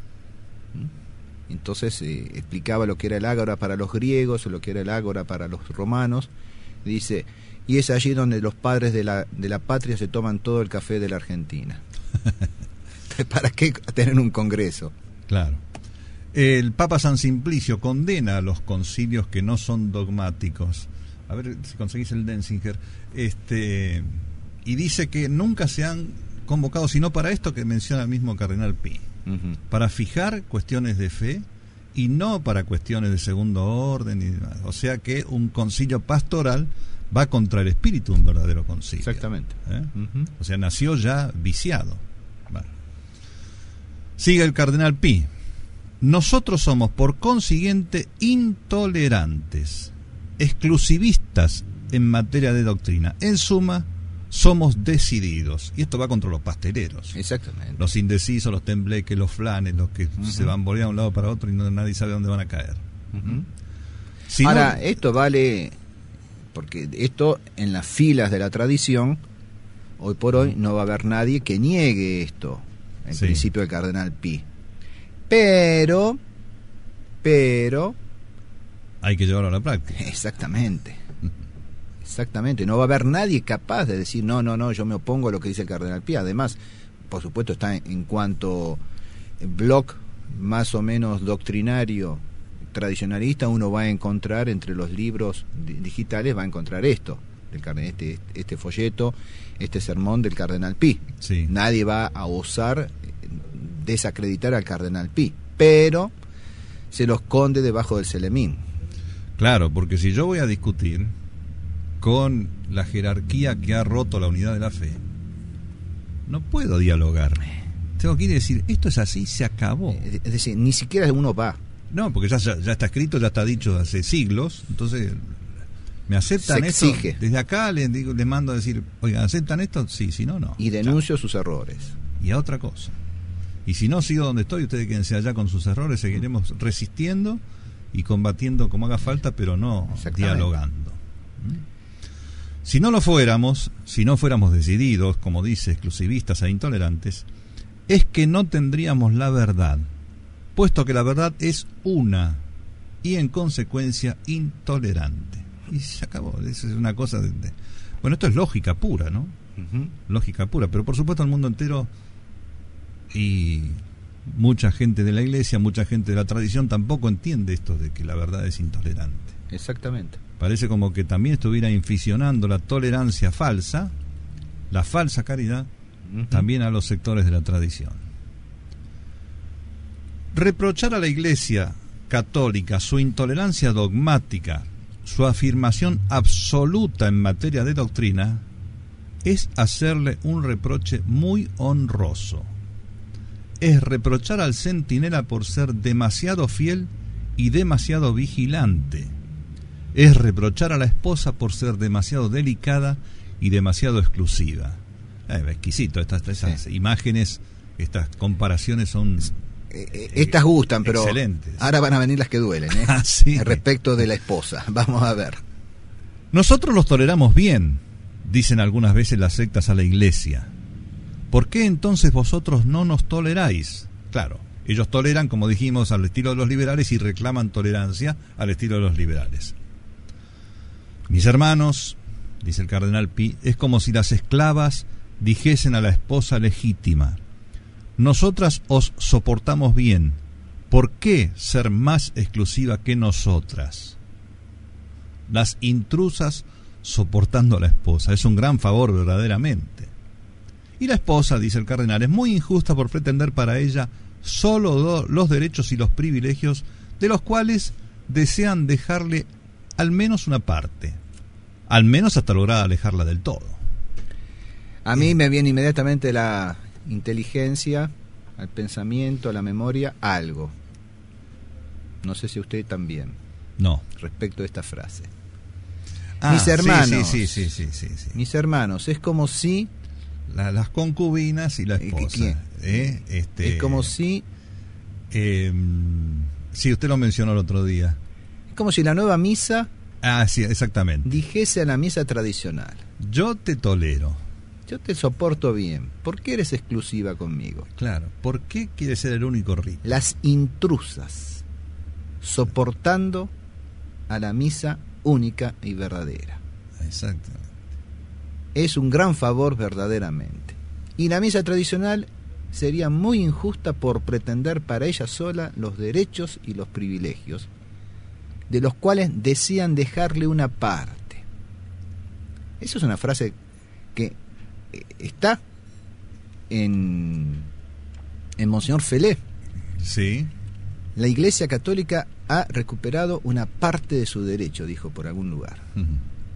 ¿Mm? Entonces eh, explicaba lo que era el ágora para los griegos, lo que era el ágora para los romanos. Dice, y es allí donde los padres de la, de la patria se toman todo el café de la Argentina. ¿Para qué tener un congreso? Claro. El Papa San Simplicio condena a los concilios que no son dogmáticos. A ver si conseguís el Denzinger. Este, y dice que nunca se han convocado sino para esto que menciona el mismo Cardenal Pi. Uh-huh. Para fijar cuestiones de fe y no para cuestiones de segundo orden. Y demás. O sea que un concilio pastoral va contra el espíritu de un verdadero concilio. Exactamente. ¿Eh? Uh-huh. O sea, nació ya viciado. Bueno. Sigue el Cardenal Pi. Nosotros somos, por consiguiente, intolerantes, exclusivistas en materia de doctrina. En suma, somos decididos. Y esto va contra los pasteleros. Exactamente. Los indecisos, los tembleques, los flanes, los que Uh-huh. se van volviendo de un lado para otro y no, nadie sabe dónde van a caer. Uh-huh. Si no- Ahora, esto vale, porque esto en las filas de la tradición, hoy por hoy no va a haber nadie que niegue esto, en Sí. principio el cardenal Pi. Pero, pero, hay que llevarlo a la práctica. exactamente, exactamente, no va a haber nadie capaz de decir, no, no, no, yo me opongo a lo que dice el cardenal Pi. Además, por supuesto, está en, en cuanto blog más o menos doctrinario, tradicionalista, uno va a encontrar entre los libros di- digitales, va a encontrar esto, del cardenal, este, este folleto, este sermón del cardenal Pi. Sí. Nadie va a osar desacreditar al cardenal Pi, pero se lo esconde debajo del celemín. Claro, porque si yo voy a discutir con la jerarquía que ha roto la unidad de la fe, no puedo dialogar. Tengo que ir y decir, esto es así, se acabó. Es decir, ni siquiera uno va. No, porque ya, ya, ya está escrito, ya está dicho hace siglos, entonces me aceptan se esto. exige. Desde acá les digo, les mando a decir, oigan, ¿aceptan esto? Sí, si no, no. Y denuncio ya. sus errores. Y a otra cosa. Y si no sigo donde estoy, ustedes quédense allá con sus errores, seguiremos resistiendo y combatiendo como haga falta, pero no dialogando. Si no lo fuéramos, si no fuéramos decididos, como dice, exclusivistas e intolerantes, es que no tendríamos la verdad, puesto que la verdad es una y en consecuencia intolerante. Y se acabó, eso es una cosa de, de... Bueno, esto es lógica pura, ¿no? Uh-huh. Lógica pura, pero por supuesto el mundo entero y mucha gente de la iglesia, mucha gente de la tradición tampoco entiende esto de que la verdad es intolerante. Exactamente. Parece como que también estuviera inficionando la tolerancia falsa, la falsa caridad, uh-huh. también a los sectores de la tradición. Reprochar a la Iglesia católica su intolerancia dogmática, su afirmación absoluta en materia de doctrina, es hacerle un reproche muy honroso. Es reprochar al centinela por ser demasiado fiel y demasiado vigilante. Es reprochar a la esposa por ser demasiado delicada y demasiado exclusiva. Eh, exquisito, estas, estas sí. imágenes, estas comparaciones son... Eh, estas gustan, pero excelentes. Ahora van a venir las que duelen, ¿eh? Ah, sí. Respecto de la esposa. Vamos a ver. Nosotros los toleramos bien, dicen algunas veces las sectas a la iglesia. ¿Por qué entonces vosotros no nos toleráis? Claro, ellos toleran, como dijimos, al estilo de los liberales y reclaman tolerancia al estilo de los liberales. Mis hermanos, dice el cardenal Pi, es como si las esclavas dijesen a la esposa legítima: nosotras os soportamos bien, ¿por qué ser más exclusiva que nosotras? Las intrusas soportando a la esposa, es un gran favor verdaderamente. Y la esposa, dice el cardenal, es muy injusta por pretender para ella solo do, los derechos y los privilegios de los cuales desean dejarle al menos una parte, al menos hasta lograr alejarla del todo. A mí me viene inmediatamente la inteligencia, al pensamiento, a la memoria, algo. No sé si usted también. No. Respecto a esta frase. Ah, mis hermanos, sí, sí, sí, sí, sí, sí. mis hermanos, es como si la, las concubinas y la esposa. ¿Eh? Este, es como si eh, sí, usted lo mencionó el otro día. Es como si la nueva misa Ah, sí, exactamente. dijese a la misa tradicional: yo te tolero, yo te soporto bien, ¿por qué eres exclusiva conmigo? Claro, ¿por qué quieres ser el único rico? Las intrusas, soportando a la misa única y verdadera. Exactamente. Es un gran favor verdaderamente. Y la misa tradicional sería muy injusta por pretender para ella sola los derechos y los privilegios, de los cuales desean dejarle una parte. Esa es una frase que está en, en Monseñor Felé. Sí. La Iglesia Católica ha recuperado una parte de su derecho, dijo por algún lugar. Uh-huh.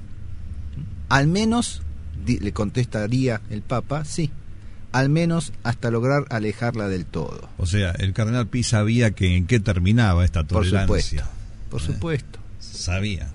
Al menos, le contestaría el Papa, sí, al menos hasta lograr alejarla del todo. O sea, el cardenal Pi sabía que en qué terminaba esta tolerancia. Por supuesto, por supuesto. Eh, sabía.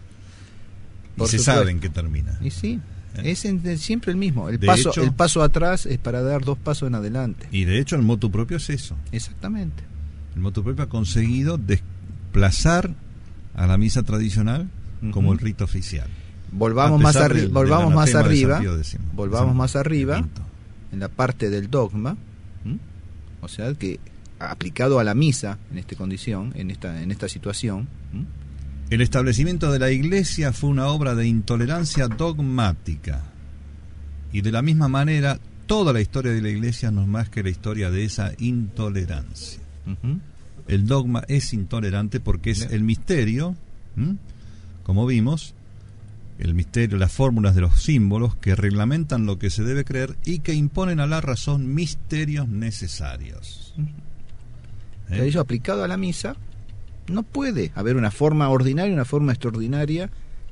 Y por se supuesto. sabe en qué termina. Y sí, ¿Eh? es en, siempre el mismo. El de paso, hecho, el paso atrás es para dar dos pasos en adelante. Y de hecho el motu propio es eso. Exactamente. El motu propio ha conseguido desplazar a la misa tradicional uh-huh. como el rito oficial. Volvamos más, arri- volvamos más arriba, volvamos más arriba, en la parte del dogma, ¿m? o sea que aplicado a la misa en esta condición, en esta en esta situación. ¿m? El establecimiento de la Iglesia fue una obra de intolerancia dogmática, y de la misma manera toda la historia de la Iglesia no es más que la historia de esa intolerancia. Uh-huh. El dogma es intolerante porque es el misterio, ¿m? como vimos, el misterio, las fórmulas de los símbolos que reglamentan lo que se debe creer y que imponen a la razón misterios necesarios. ¿Eh? Ello aplicado a la misa, no puede haber una forma ordinaria y una forma extraordinaria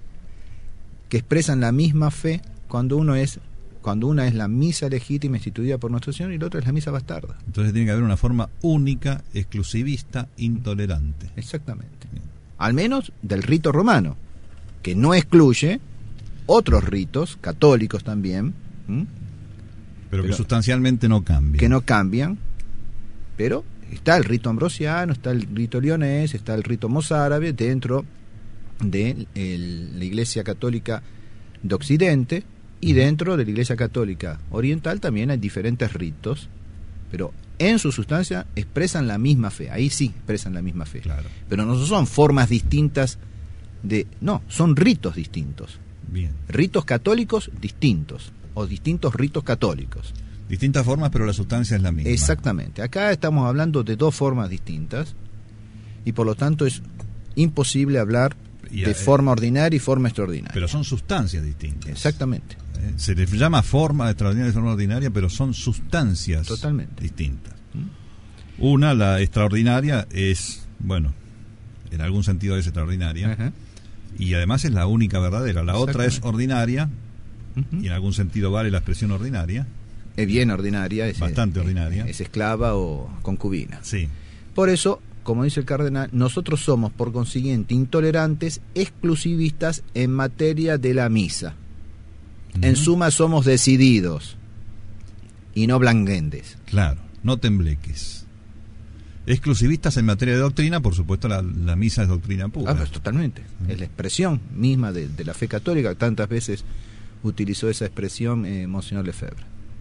que expresan la misma fe cuando uno es cuando una es la misa legítima instituida por nuestro Señor y la otra es la misa bastarda. Entonces tiene que haber una forma única, exclusivista, intolerante. Exactamente. Bien. Al menos del rito romano, que no excluye otros ritos, católicos también, ¿m? Pero, pero que sustancialmente no cambian. Que no cambian, pero está el rito ambrosiano, está el rito leonés, está el rito mozárabe dentro de el, la Iglesia Católica de Occidente, y dentro de la Iglesia Católica Oriental también hay diferentes ritos, pero en su sustancia expresan la misma fe. Ahí sí expresan la misma fe. Claro. Pero no son formas distintas de... No, son ritos distintos. Bien. Ritos católicos distintos, o distintos ritos católicos. Distintas formas, pero la sustancia es la misma. Exactamente. Acá estamos hablando de dos formas distintas, y por lo tanto es imposible hablar y a, de forma ordinaria y forma extraordinaria. Pero son sustancias distintas. Exactamente. Eh, se les llama forma extraordinaria y forma ordinaria, pero son sustancias totalmente distintas. ¿Mm? Una, la extraordinaria, es, bueno, en algún sentido es extraordinaria, uh-huh. y además es la única verdadera. La otra es ordinaria, uh-huh. y en algún sentido vale la expresión ordinaria. Es bien ordinaria. Es, bastante es, ordinaria. Es esclava o concubina. Sí. Por eso, como dice el cardenal, nosotros somos por consiguiente intolerantes, exclusivistas en materia de la misa. Uh-huh. En suma, somos decididos y no blanquendes. Claro, no tembleques. Exclusivistas en materia de doctrina, por supuesto la, la misa es doctrina pura. Ah, pues totalmente. Uh-huh. Es la expresión misma de, de la fe católica. Tantas veces utilizó esa expresión eh, Monseñor Lefebvre.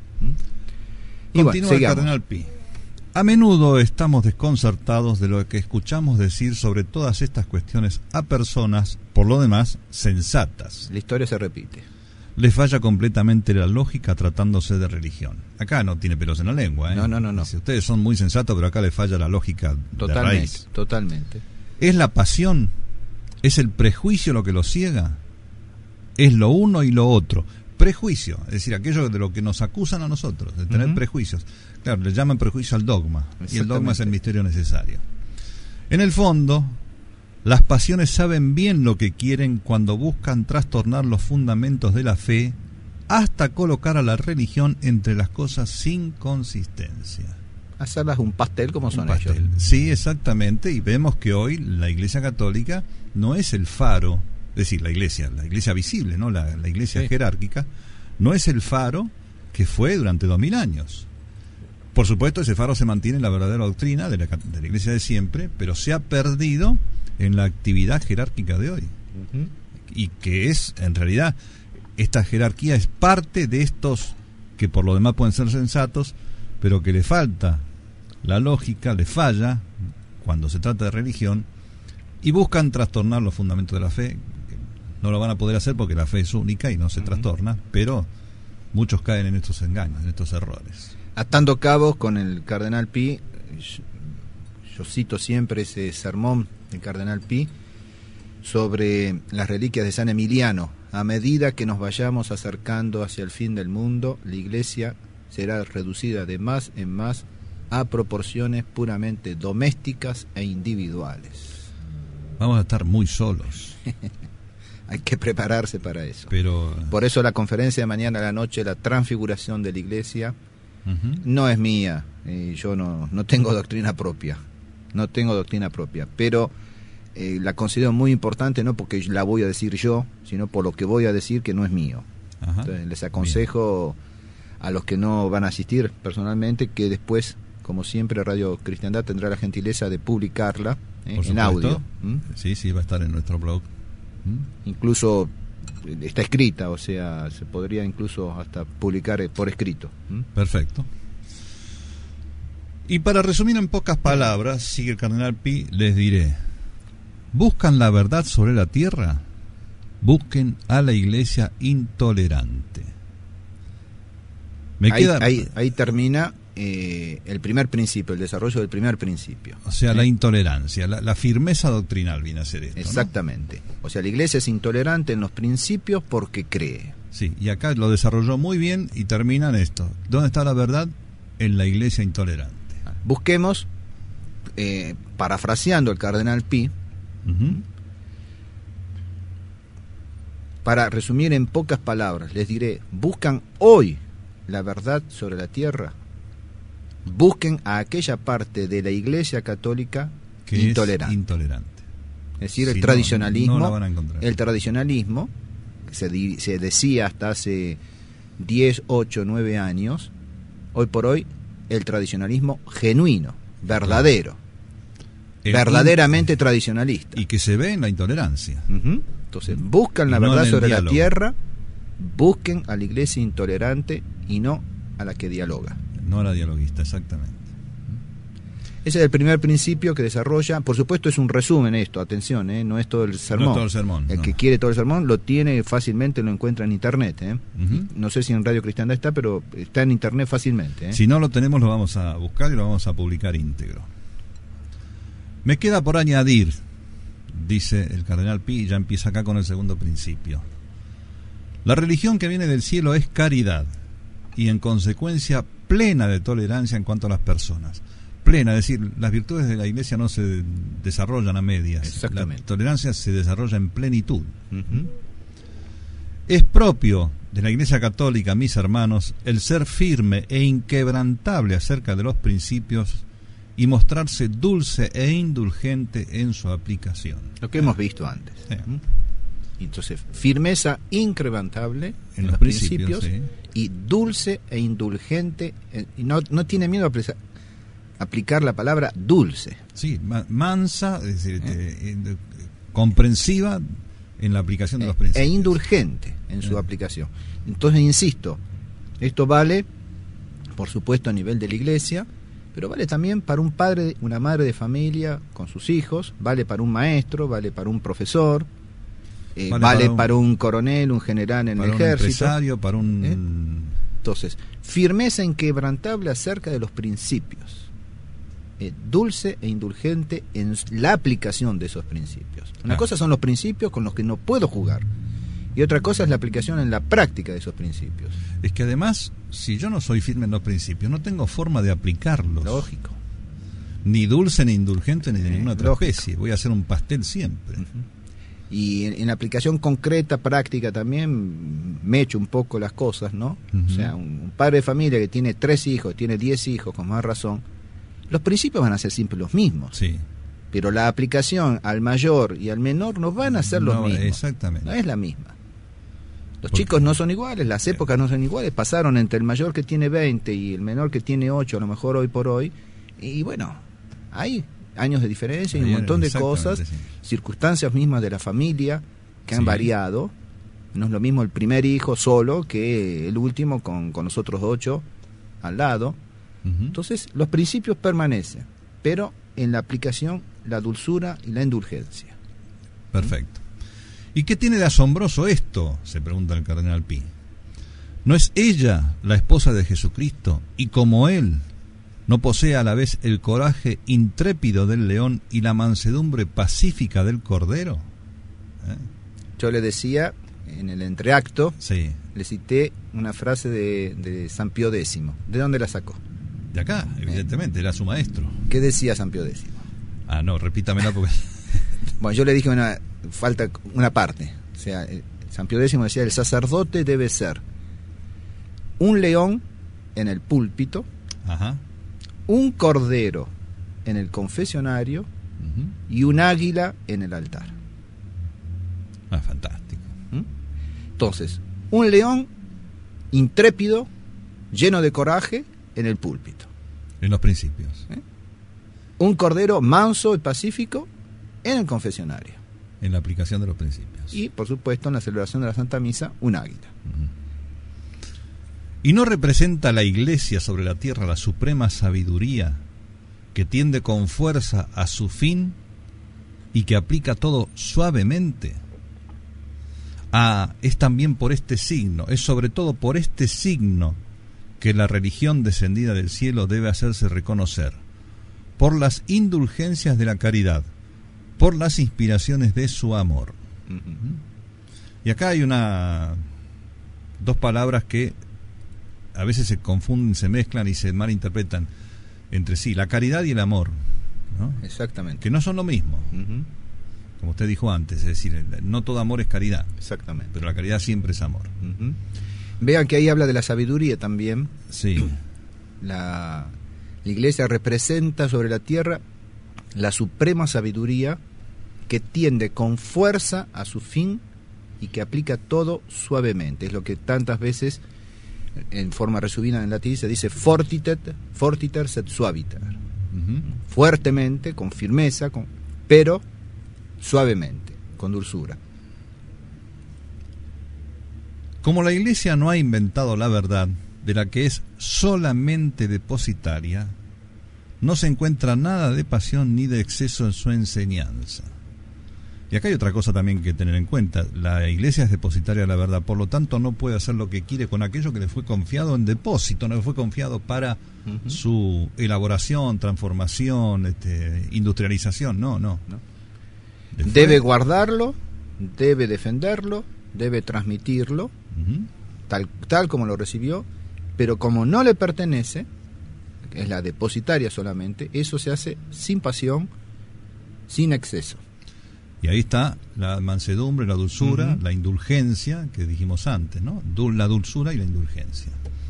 ¿Mm? Y continúa bueno, el cardenal Pi. A menudo estamos desconcertados de lo que escuchamos decir sobre todas estas cuestiones a personas, por lo demás, sensatas. La historia se repite. Les falla completamente la lógica tratándose de religión. Acá no tiene pelos en la lengua, ¿eh? No, no, no, no. Si ustedes son muy sensatos, pero acá les falla la lógica totalmente, de raíz. Totalmente. ¿Es la pasión? ¿Es el prejuicio lo que los ciega? ¿Es lo uno y lo otro? Prejuicio, es decir, aquello de lo que nos acusan a nosotros, de tener uh-huh. prejuicios. Claro, le llaman prejuicio al dogma, y el dogma es el misterio necesario. En el fondo, las pasiones saben bien lo que quieren cuando buscan trastornar los fundamentos de la fe hasta colocar a la religión entre las cosas sin consistencia. Hacerlas un pastel como son un pastel. ellos. Sí, exactamente, y vemos que hoy la Iglesia Católica no es el faro, es decir, la iglesia, la iglesia visible, ¿no? La, la iglesia sí. jerárquica, no es el faro que fue durante dos mil años. Por supuesto, ese faro se mantiene en la verdadera doctrina de la, de la iglesia de siempre, pero se ha perdido en la actividad jerárquica de hoy. Uh-huh. Y que es, en realidad, esta jerarquía es parte de estos que por lo demás pueden ser sensatos, pero que le falta la lógica, le falla cuando se trata de religión, y buscan trastornar los fundamentos de la fe. No lo van a poder hacer porque la fe es única y no se uh-huh. trastorna, pero muchos caen en estos engaños, en estos errores. Atando cabos con el cardenal Pi, yo, yo cito siempre ese sermón del cardenal Pi sobre las reliquias de San Emiliano. A medida que nos vayamos acercando hacia el fin del mundo, la iglesia será reducida de más en más a proporciones puramente domésticas e individuales. Vamos a estar muy solos. Hay que prepararse para eso. Pero por eso la conferencia de mañana a la noche, la transfiguración de la iglesia, uh-huh. no es mía. Eh, yo no, no tengo doctrina propia. No tengo doctrina propia. Pero eh, la considero muy importante, no porque la voy a decir yo, sino por lo que voy a decir que no es mío. Uh-huh. Entonces, les aconsejo Bien. a los que no van a asistir personalmente que después, como siempre, Radio Cristiandad tendrá la gentileza de publicarla eh, en audio. ¿Mm? Sí, sí, va a estar en nuestro blog. ¿Mm? Incluso está escrita, o sea, se podría incluso hasta publicar por escrito. ¿Mm? Perfecto. Y para resumir en pocas palabras, sigue el cardenal Pi, les diré: ¿buscan la verdad sobre la tierra? Busquen a la iglesia intolerante. Me ahí, queda... ahí, ahí termina eh, el primer principio, el desarrollo del primer principio. O sea, ¿sí? La intolerancia, la, la firmeza doctrinal viene a ser esto, Exactamente. ¿no? O sea, la Iglesia es intolerante en los principios porque cree. Sí, y acá lo desarrolló muy bien y termina en esto. ¿Dónde está la verdad? En la Iglesia intolerante. Busquemos, eh, parafraseando al cardenal Pi, Uh-huh. para resumir en pocas palabras, les diré, buscan hoy la verdad sobre la tierra, busquen a aquella parte de la Iglesia católica que intolerante. Es intolerante. Es decir, Si el tradicionalismo, no, no la van a encontrar. el tradicionalismo, que se, di, se decía hasta hace diez, ocho, nueve años, hoy por hoy, el tradicionalismo genuino, verdadero, el verdaderamente in... tradicionalista. Y que se ve en la intolerancia. Uh-huh. Entonces, buscan la no verdad sobre diálogo. La tierra, busquen a la Iglesia intolerante y no a la que dialoga. No a la dialoguista, exactamente. Ese es el primer principio que desarrolla. Por supuesto, es un resumen esto, atención, ¿eh? No es todo el sermón. No es todo el sermón. El no. que quiere todo el sermón lo tiene fácilmente, lo encuentra en internet. ¿eh? Uh-huh. No sé si en Radio Cristiandad está, pero está en internet fácilmente. ¿eh? Si no lo tenemos, lo vamos a buscar y lo vamos a publicar íntegro. Me queda por añadir, dice el cardenal Pi, y ya empieza acá con el segundo principio. La religión que viene del cielo es caridad y en consecuencia plena de tolerancia en cuanto a las personas. Plena, es decir, las virtudes de la Iglesia no se desarrollan a medias. Exactamente. La tolerancia se desarrolla en plenitud. Uh-huh. Es propio de la Iglesia Católica, mis hermanos, el ser firme e inquebrantable acerca de los principios y mostrarse dulce e indulgente en su aplicación. Lo que hemos visto antes. Sí. Entonces, firmeza inquebrantable en, en los, los principios, principios sí. Y dulce e indulgente, eh, y no, no tiene miedo a aplicar, aplicar la palabra dulce. Sí, mansa, es decir, ¿Eh? eh, eh, comprensiva en la aplicación de los principios. E indulgente en su eh. aplicación. Entonces, insisto, esto vale, por supuesto, a nivel de la Iglesia, pero vale también para un padre, una madre de familia con sus hijos, vale para un maestro, vale para un profesor, eh, vale, vale para, un, para un coronel, un general en el ejército. Para un empresario, para un... ¿Eh? Entonces, firmeza inquebrantable acerca de los principios, eh, dulce e indulgente en la aplicación de esos principios. Una ah. cosa son los principios con los que no puedo jugar, y otra cosa es la aplicación en la práctica de esos principios. Es que además, si yo no soy firme en los principios, no tengo forma de aplicarlos. Lógico. Ni dulce, ni indulgente, ni de ninguna otra Lógico. especie. Voy a hacer un pastel siempre. Uh-huh. Y en, en la aplicación concreta, práctica también, me echo un poco las cosas, ¿no? Uh-huh. O sea, un, un padre de familia que tiene tres hijos, tiene diez hijos, con más razón, los principios van a ser siempre los mismos. Sí. Pero la aplicación al mayor y al menor no van a ser los no, mismos. Exactamente. No es la misma. Los chicos no son iguales, las épocas no son iguales, pasaron entre el mayor que tiene veinte y el menor que tiene ocho, a lo mejor hoy por hoy, y bueno, hay años de diferencia y un montón de cosas, sí. Circunstancias mismas de la familia que han sí. variado. No es lo mismo el primer hijo solo que el último con, con los otros ocho al lado. Uh-huh. Entonces, los principios permanecen, pero en la aplicación la dulzura y la indulgencia. Perfecto. ¿Y qué tiene de asombroso esto?, se pregunta el cardenal Pi. ¿No es ella la esposa de Jesucristo y como él no posee a la vez el coraje intrépido del león y la mansedumbre pacífica del cordero? ¿Eh? Yo le decía en el entreacto, sí. le cité una frase de, de San Pío X. ¿De dónde la sacó? De acá, evidentemente, eh. era su maestro. ¿Qué decía San Pío X? Ah, no, repítamela porque... Bueno, yo le dije una... falta una parte. O sea, San Pío X decía, el sacerdote debe ser un león en el púlpito, ajá. un cordero en el confesionario uh-huh. y un águila en el altar. Ah, fantástico. ¿Mm? Entonces, un león intrépido, lleno de coraje, en el púlpito. En los principios. ¿Eh? Un cordero manso y pacífico en el confesionario. En la aplicación de los principios. Y, por supuesto, en la celebración de la Santa Misa, un águila. Uh-huh. ¿Y no representa la Iglesia sobre la tierra la suprema sabiduría que tiende con fuerza a su fin y que aplica todo suavemente? Ah, es también por este signo, es sobre todo por este signo que la religión descendida del cielo debe hacerse reconocer por las indulgencias de la caridad, por las inspiraciones de su amor. Uh-huh. Y acá hay una dos palabras que a veces se confunden, se mezclan y se malinterpretan entre sí, la caridad y el amor, ¿no? Exactamente. Que no son lo mismo. Uh-huh. Como usted dijo antes, es decir, no todo amor es caridad. Exactamente. Pero la caridad siempre es amor. Uh-huh. Vean que ahí habla de la sabiduría también. Sí. La, la Iglesia representa sobre la tierra la suprema sabiduría que tiende con fuerza a su fin y que aplica todo suavemente. Es lo que tantas veces, en forma resumida en latín, se dice fortitet, fortiter sed suaviter. Uh-huh. Fuertemente, con firmeza, con, pero suavemente, con dulzura. Como la Iglesia no ha inventado la verdad, de la que es solamente depositaria, no se encuentra nada de pasión ni de exceso en su enseñanza. Y acá hay otra cosa también que tener en cuenta. La Iglesia es depositaria de la verdad, por lo tanto no puede hacer lo que quiere con aquello que le fue confiado en depósito, no le fue confiado para uh-huh. su elaboración, transformación, este, industrialización, no, no. no. Debe guardarlo, debe defenderlo, debe transmitirlo, uh-huh. tal, tal como lo recibió, pero como no le pertenece, es la depositaria solamente, eso se hace sin pasión, sin exceso. Y ahí está la mansedumbre, la dulzura, uh-huh. la indulgencia, que dijimos antes, ¿no? Dul- la dulzura y la indulgencia.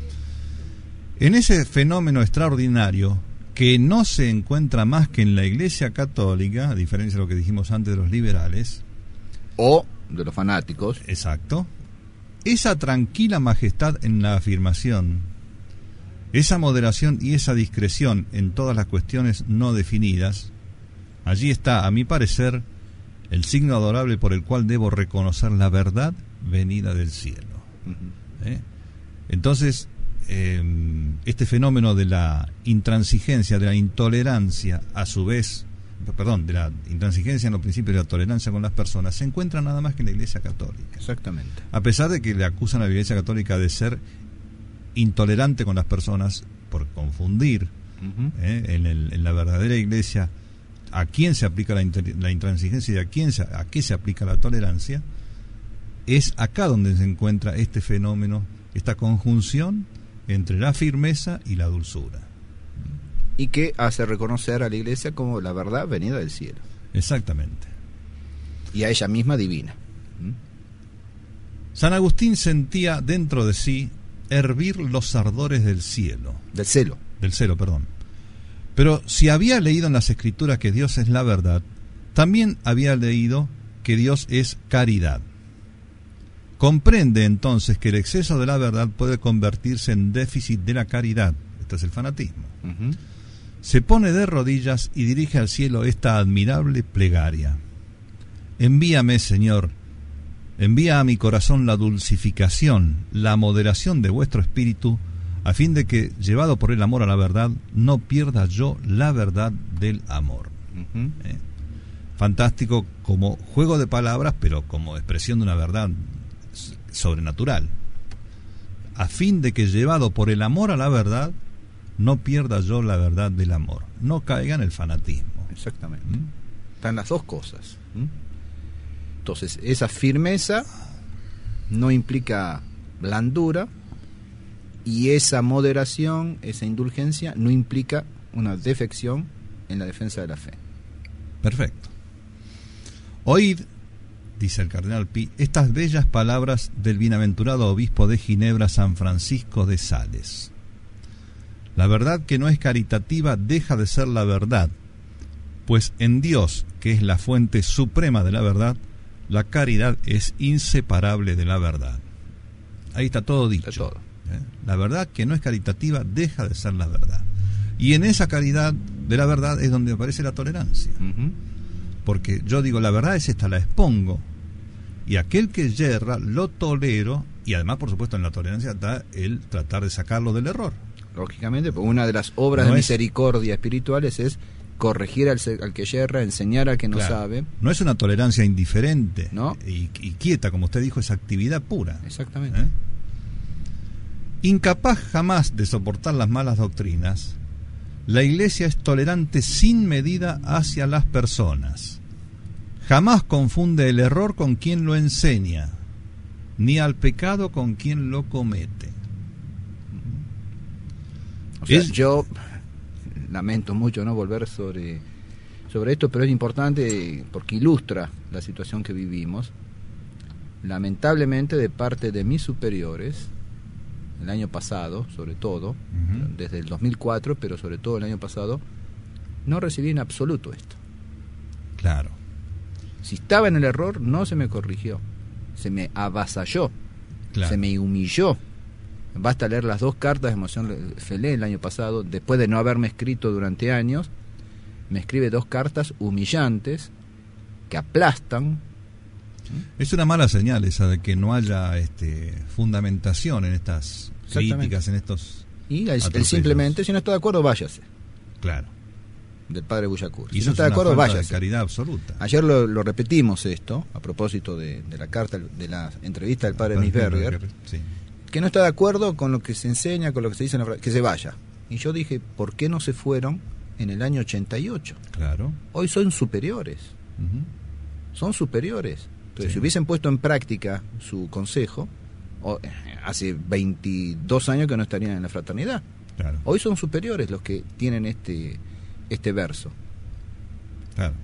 En ese fenómeno extraordinario, que no se encuentra más que en la Iglesia Católica, a diferencia de lo que dijimos antes de los liberales, o de los fanáticos. Exacto. Esa tranquila majestad en la afirmación, esa moderación y esa discreción en todas las cuestiones no definidas, allí está, a mi parecer, el signo adorable por el cual debo reconocer la verdad venida del cielo. Uh-huh. ¿Eh? Entonces, eh, este fenómeno de la intransigencia, de la intolerancia, a su vez, perdón, de la intransigencia en los principios de la tolerancia con las personas, se encuentra nada más que en la Iglesia Católica. Exactamente. A pesar de que le acusan a la Iglesia Católica de ser intolerante con las personas por confundir uh-huh. eh, en, el, en la verdadera Iglesia a quién se aplica la, inter, la intransigencia y a quién se, a qué se aplica la tolerancia, es acá donde se encuentra este fenómeno, esta conjunción entre la firmeza y la dulzura. Y que hace reconocer a la Iglesia como la verdad venida del cielo. Exactamente. Y a ella misma divina. ¿Mm? San Agustín sentía dentro de sí hervir los ardores del cielo. Del celo. Del celo, perdón. Pero si había leído en las Escrituras que Dios es la verdad, también había leído que Dios es caridad. Comprende entonces que el exceso de la verdad puede convertirse en déficit de la caridad. Este es el fanatismo. Uh-huh. Se pone de rodillas y dirige al cielo esta admirable plegaria. Envíame, Señor, envía a mi corazón la dulcificación, la moderación de vuestro espíritu, a fin de que, llevado por el amor a la verdad, no pierda yo la verdad del amor. Uh-huh. ¿Eh? Fantástico como juego de palabras, pero como expresión de una verdad sobrenatural. A fin de que, llevado por el amor a la verdad, no pierda yo la verdad del amor. No caiga en el fanatismo. Exactamente. ¿Mm? Están las dos cosas. ¿Mm? Entonces, esa firmeza no implica blandura, y esa moderación, esa indulgencia, no implica una defección en la defensa de la fe. Perfecto. Oíd, dice el cardenal Pi, estas bellas palabras del bienaventurado obispo de Ginebra, San Francisco de Sales. La verdad que no es caritativa deja de ser la verdad, pues en Dios, que es la fuente suprema de la verdad, la caridad es inseparable de la verdad. Ahí está todo dicho. Está todo. ¿Eh? La verdad que no es caritativa deja de ser la verdad. Y en esa caridad de la verdad es donde aparece la tolerancia. Uh-huh. Porque yo digo, la verdad es esta, la expongo. Y aquel que yerra, lo tolero. Y además, por supuesto, en la tolerancia está el tratar de sacarlo del error. Lógicamente, porque una de las obras no de es... misericordia espirituales es corregir al, al que yerra, enseñar al que no claro. sabe. No es una tolerancia indiferente, ¿no? y, y quieta, como usted dijo, es actividad pura. Exactamente. ¿Eh? Incapaz jamás de soportar las malas doctrinas, la Iglesia es tolerante sin medida hacia las personas. Jamás confunde el error con quien lo enseña, ni al pecado con quien lo comete. O sea, es... yo lamento mucho no volver sobre, sobre esto, pero es importante porque ilustra la situación que vivimos. Lamentablemente, de parte de mis superiores, el año pasado, sobre todo, uh-huh. desde el dos mil cuatro, pero sobre todo el año pasado, no recibí en absoluto esto. Claro. Si estaba en el error, no se me corrigió. Se me avasalló. Claro. Se me humilló. Basta leer las dos cartas de Monseñor Felé el año pasado, después de no haberme escrito durante años, me escribe dos cartas humillantes que aplastan. Es una mala señal esa de que no haya este, fundamentación en estas críticas, en estos... Y el, el simplemente, si no está de acuerdo, váyase. Claro. Del padre Bullacur. Si no no está de acuerdo, váyase. De caridad absoluta. Ayer lo, lo repetimos esto, a propósito de, de la carta, de la entrevista del padre Misberger, sí. que no está de acuerdo con lo que se enseña, con lo que se dice en la, que se vaya. Y yo dije, ¿por qué no se fueron en el año ochenta y ocho? Claro. Hoy son superiores. Uh-huh. Son superiores. Entonces, sí. si hubiesen puesto en práctica su consejo, o, hace veintidós años que no estarían en la fraternidad. Claro. Hoy son superiores los que tienen este, este verso. Claro.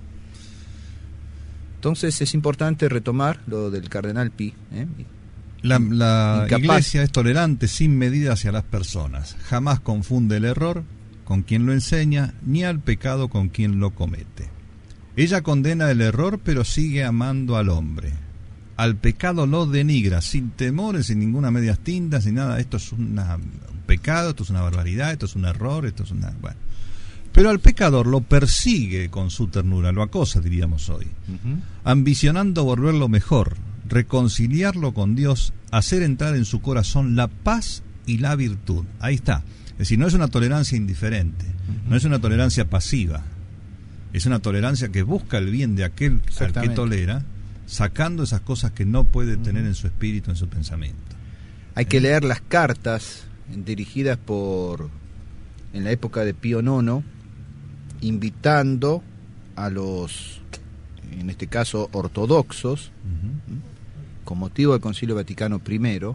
Entonces es importante retomar lo del cardenal Pi. ¿eh? La, la Iglesia es tolerante sin medida hacia las personas. Jamás confunde el error con quien lo enseña, ni al pecado con quien lo comete. Ella condena el error, pero sigue amando al hombre. Al pecado lo denigra, sin temores, sin ninguna medias tintas, sin nada. Esto es una, un pecado, esto es una barbaridad, esto es un error, esto es una... Bueno. Pero al pecador lo persigue con su ternura, lo acosa, diríamos hoy, uh-huh. ambicionando volverlo mejor, reconciliarlo con Dios, hacer entrar en su corazón la paz y la virtud. Ahí está. Es decir, no es una tolerancia indiferente, uh-huh. no es una tolerancia pasiva. Es una tolerancia que busca el bien de aquel al que tolera, sacando esas cosas que no puede tener en su espíritu, en su pensamiento. Hay que leer las cartas dirigidas por, en la época de Pío nono, invitando a los, en este caso, ortodoxos, uh-huh. con motivo del Concilio Vaticano primero,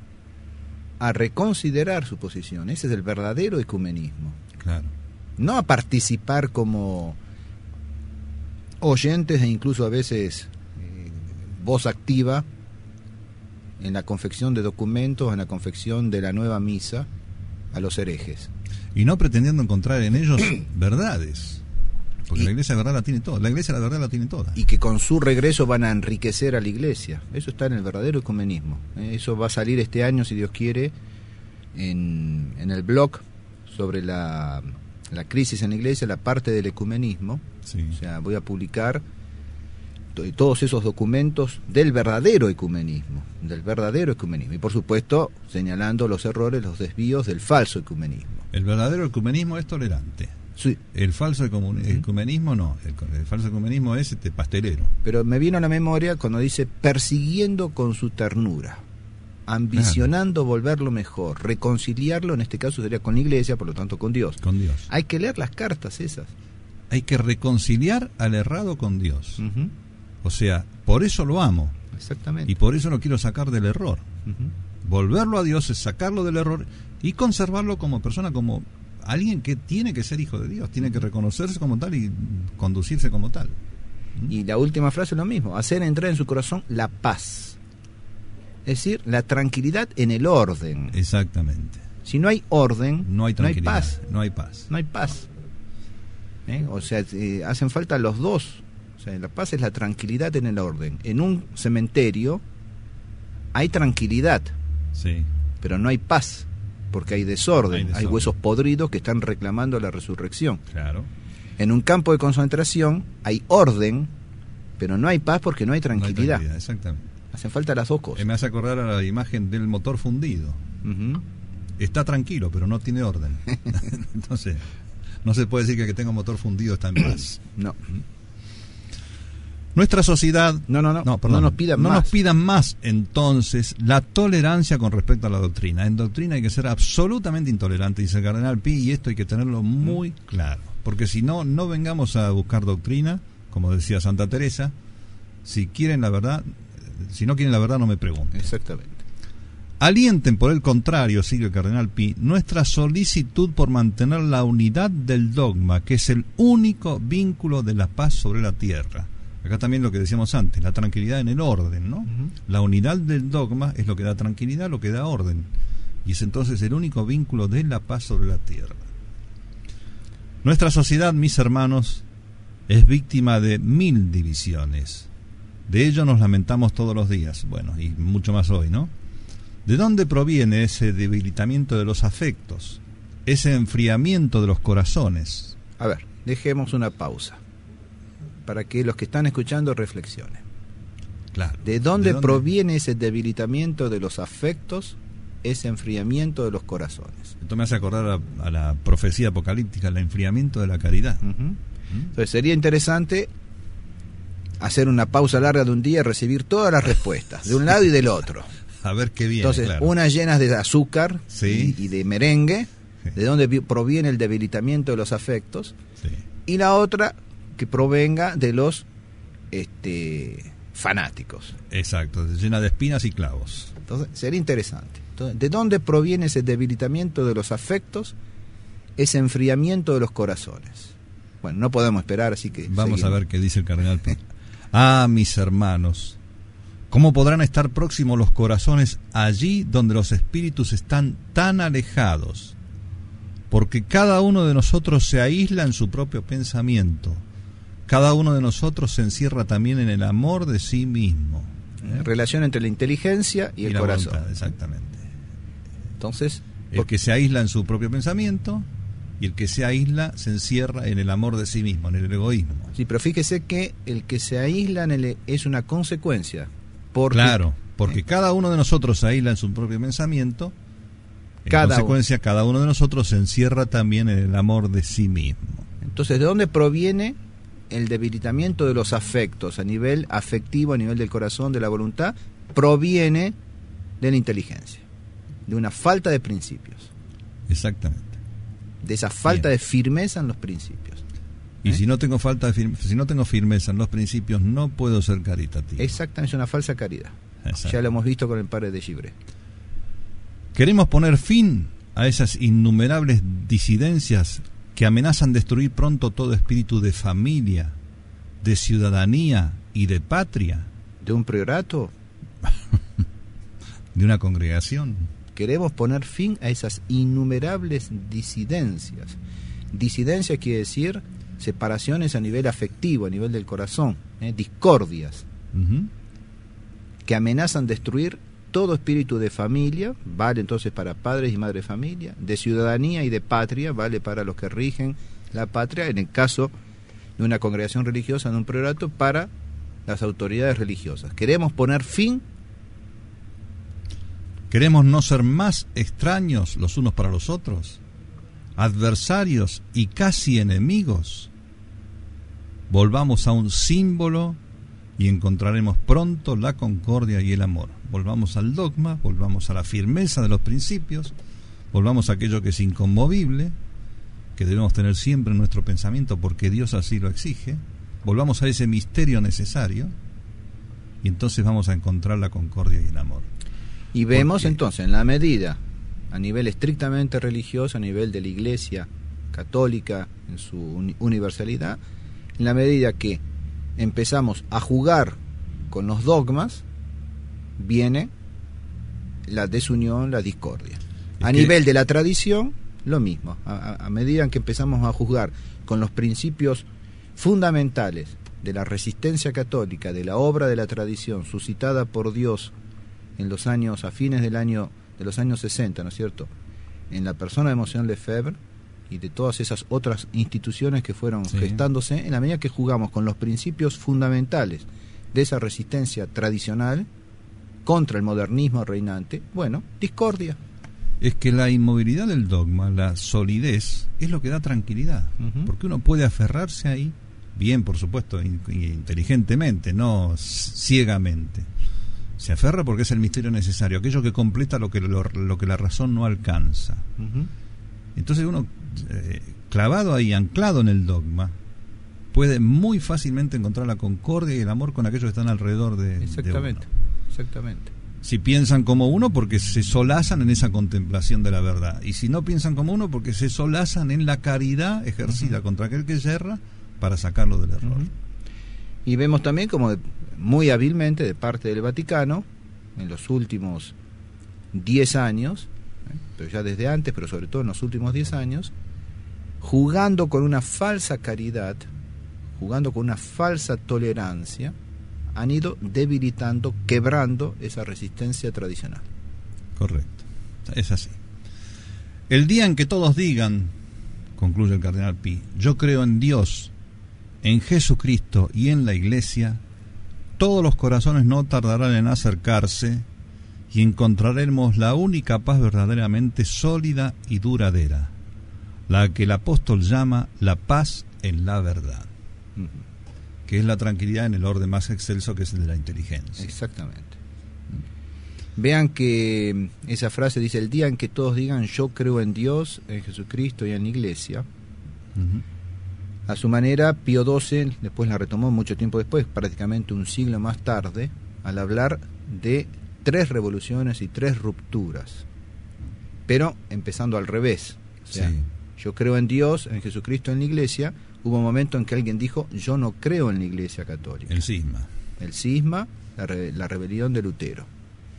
a reconsiderar su posición. Ese es el verdadero ecumenismo. Claro. No a participar como oyentes e incluso a veces eh, voz activa en la confección de documentos, en la confección de la nueva misa a los herejes. Y no pretendiendo encontrar en ellos verdades, porque y, la Iglesia la verdad la tiene toda, la Iglesia la verdad la tiene toda. Y que con su regreso van a enriquecer a la Iglesia. Eso está en el verdadero ecumenismo. ¿eh? Eso va a salir este año, si Dios quiere, en, en el blog sobre la... la crisis en la Iglesia, la parte del ecumenismo. Sí. O sea, voy a publicar to- todos esos documentos del verdadero ecumenismo, del verdadero ecumenismo, y por supuesto señalando los errores, los desvíos del falso ecumenismo. El verdadero ecumenismo es tolerante. Sí. El falso ecumen- uh-huh. ecumenismo no, el, el falso ecumenismo es este pastelero. Pero me vino a la memoria cuando dice persiguiendo con su ternura, ambicionando claro. volverlo mejor, reconciliarlo, en este caso sería con la Iglesia, por lo tanto con Dios. Con Dios. Hay que leer las cartas esas. Hay que reconciliar al errado con Dios. Uh-huh. O sea, por eso lo amo. Exactamente. Y por eso lo quiero sacar del error. Uh-huh. Volverlo a Dios es sacarlo del error y conservarlo como persona, como alguien que tiene que ser hijo de Dios, tiene que reconocerse como tal y conducirse como tal. ¿Mm? Y la última frase es lo mismo, hacer entrar en su corazón la paz. Es decir, la tranquilidad en el orden. Exactamente. Si no hay orden, no hay tranquilidad, no hay paz. No hay paz. No hay paz. ¿Eh? O sea, eh, hacen falta los dos. O sea, la paz es la tranquilidad en el orden. En un cementerio hay tranquilidad, sí, pero no hay paz, porque hay desorden, hay, desorden. hay huesos podridos que están reclamando la resurrección. Claro. En un campo de concentración hay orden, pero no hay paz porque no hay tranquilidad. No hay tranquilidad, exactamente. Hacen falta las dos cosas. Me hace acordar a la imagen del motor fundido. Uh-huh. Está tranquilo, pero no tiene orden. Entonces, no se puede decir que el que tenga un motor fundido está en paz. No. Nuestra sociedad no, no, no, no, perdón, no nos pidan no más. nos pidan más entonces la tolerancia con respecto a la doctrina. En doctrina hay que ser absolutamente intolerante, dice el cardenal Pi, y esto hay que tenerlo muy claro, porque si no, no vengamos a buscar doctrina, como decía Santa Teresa. Si quieren la verdad, si no quieren la verdad, no me pregunten. Exactamente. Alienten, por el contrario, sigue el cardenal Pi, nuestra solicitud por mantener la unidad del dogma, que es el único vínculo de la paz sobre la tierra. Acá también lo que decíamos antes, la tranquilidad en el orden, ¿no? Uh-huh. La unidad del dogma es lo que da tranquilidad, lo que da orden. Y es entonces el único vínculo de la paz sobre la tierra. Nuestra sociedad, mis hermanos, es víctima de mil divisiones. De ello nos lamentamos todos los días. Bueno, y mucho más hoy, ¿no? ¿De dónde proviene ese debilitamiento de los afectos? Ese enfriamiento de los corazones. A ver, dejemos una pausa para que los que están escuchando reflexionen. Claro. ¿De dónde, ¿De dónde proviene ese debilitamiento de los afectos, ese enfriamiento de los corazones? Esto me hace acordar a, a la profecía apocalíptica, el enfriamiento de la caridad. Uh-huh. ¿Mm? Entonces sería interesante hacer una pausa larga de un día y recibir todas las respuestas, de un lado y del otro. A ver qué viene. Entonces, claro. Unas llenas de azúcar, sí, y, y de merengue, sí, de dónde proviene el debilitamiento de los afectos, sí, y la otra que provenga de los este, fanáticos. Exacto, llena de espinas y clavos. Entonces, sería interesante. Entonces, ¿de dónde proviene ese debilitamiento de los afectos, ese enfriamiento de los corazones? Bueno, no podemos esperar, así que vamos seguimos. A ver qué dice el cardenal Pi. Ah, mis hermanos, ¿cómo podrán estar próximos los corazones allí donde los espíritus están tan alejados? Porque cada uno de nosotros se aísla en su propio pensamiento. Cada uno de nosotros se encierra también en el amor de sí mismo. ¿Eh? Relación entre la inteligencia y, y el la corazón. Voluntad, exactamente. Entonces, el que se aísla en su propio pensamiento y el que se aísla se encierra en el amor de sí mismo, en el egoísmo. Sí, pero fíjese que el que se aísla en el, es una consecuencia. Porque, claro, porque eh, cada uno de nosotros se aísla en su propio pensamiento. En cada consecuencia, uno. cada uno de nosotros se encierra también en el amor de sí mismo. Entonces, ¿de dónde proviene el debilitamiento de los afectos a nivel afectivo, a nivel del corazón, de la voluntad? Proviene de la inteligencia, de una falta de principios. Exactamente. De esa falta Bien. de firmeza en los principios. Y ¿Eh? si no tengo falta de firme, si no tengo firmeza en los principios, no puedo ser caritativo. Exactamente, es una falsa caridad. Exacto. Ya lo hemos visto con el padre de Gibré. Queremos poner fin a esas innumerables disidencias que amenazan destruir pronto todo espíritu de familia, de ciudadanía y de patria. ¿De un priorato? De una congregación. Queremos poner fin a esas innumerables disidencias. Disidencia quiere decir separaciones a nivel afectivo, a nivel del corazón, ¿eh? discordias, Uh-huh. que amenazan destruir todo espíritu de familia, vale entonces para padres y madres de familia, de ciudadanía y de patria, vale para los que rigen la patria, en el caso de una congregación religiosa, en un priorato, para las autoridades religiosas. Queremos poner fin. Queremos no ser más extraños los unos para los otros, adversarios y casi enemigos. Volvamos a un símbolo y encontraremos pronto la concordia y el amor. Volvamos al dogma, volvamos a la firmeza de los principios, volvamos a aquello que es inconmovible, que debemos tener siempre en nuestro pensamiento porque Dios así lo exige. Volvamos a ese misterio necesario y entonces vamos a encontrar la concordia y el amor. Y vemos Porque, entonces, en la medida, a nivel estrictamente religioso, a nivel de la Iglesia católica en su uni- universalidad, en la medida que empezamos a jugar con los dogmas, viene la desunión, la discordia. A que, nivel de la tradición, lo mismo. A, a medida en que empezamos a jugar con los principios fundamentales de la resistencia católica, de la obra de la tradición suscitada por Dios en los años, a fines del año, de los años sesenta, ¿no es cierto?, en la persona de Monsignor Lefebvre y de todas esas otras instituciones que fueron sí. gestándose, en la medida que jugamos con los principios fundamentales de esa resistencia tradicional contra el modernismo reinante, bueno, discordia. Es que la inmovilidad del dogma, la solidez, es lo que da tranquilidad, uh-huh. porque uno puede aferrarse ahí bien, por supuesto, in, inteligentemente, no ciegamente. Se aferra porque es el misterio necesario, aquello que completa lo que, lo, lo que la razón no alcanza. Uh-huh. Entonces uno, eh, clavado ahí, anclado en el dogma, puede muy fácilmente encontrar la concordia y el amor con aquellos que están alrededor de, exactamente, de uno. Exactamente. Si piensan como uno, porque se solazan en esa contemplación de la verdad. Y si no piensan como uno, porque se solazan en la caridad ejercida uh-huh. contra aquel que yerra para sacarlo del error. Uh-huh. Y vemos también como muy hábilmente de parte del Vaticano, en los últimos diez años, ¿eh? pero ya desde antes, pero sobre todo en los últimos diez años, jugando con una falsa caridad, jugando con una falsa tolerancia, han ido debilitando, quebrando esa resistencia tradicional. Correcto, es así. El día en que todos digan, concluye el cardenal Pi, yo creo en Dios, en Jesucristo y en la Iglesia, todos los corazones no tardarán en acercarse y encontraremos la única paz verdaderamente sólida y duradera, la que el apóstol llama la paz en la verdad, uh-huh. que es la tranquilidad en el orden más excelso, que es el de la inteligencia. Exactamente. Vean que esa frase dice, el día en que todos digan yo creo en Dios, en Jesucristo y en la Iglesia, uh-huh. a su manera, Pío doce después la retomó mucho tiempo después, prácticamente un siglo más tarde, al hablar de tres revoluciones y tres rupturas, pero empezando al revés. O sea, sí. yo creo en Dios, en Jesucristo, en la Iglesia. Hubo un momento en que alguien dijo, yo no creo en la Iglesia Católica. El cisma. El cisma, la, re, la rebelión de Lutero.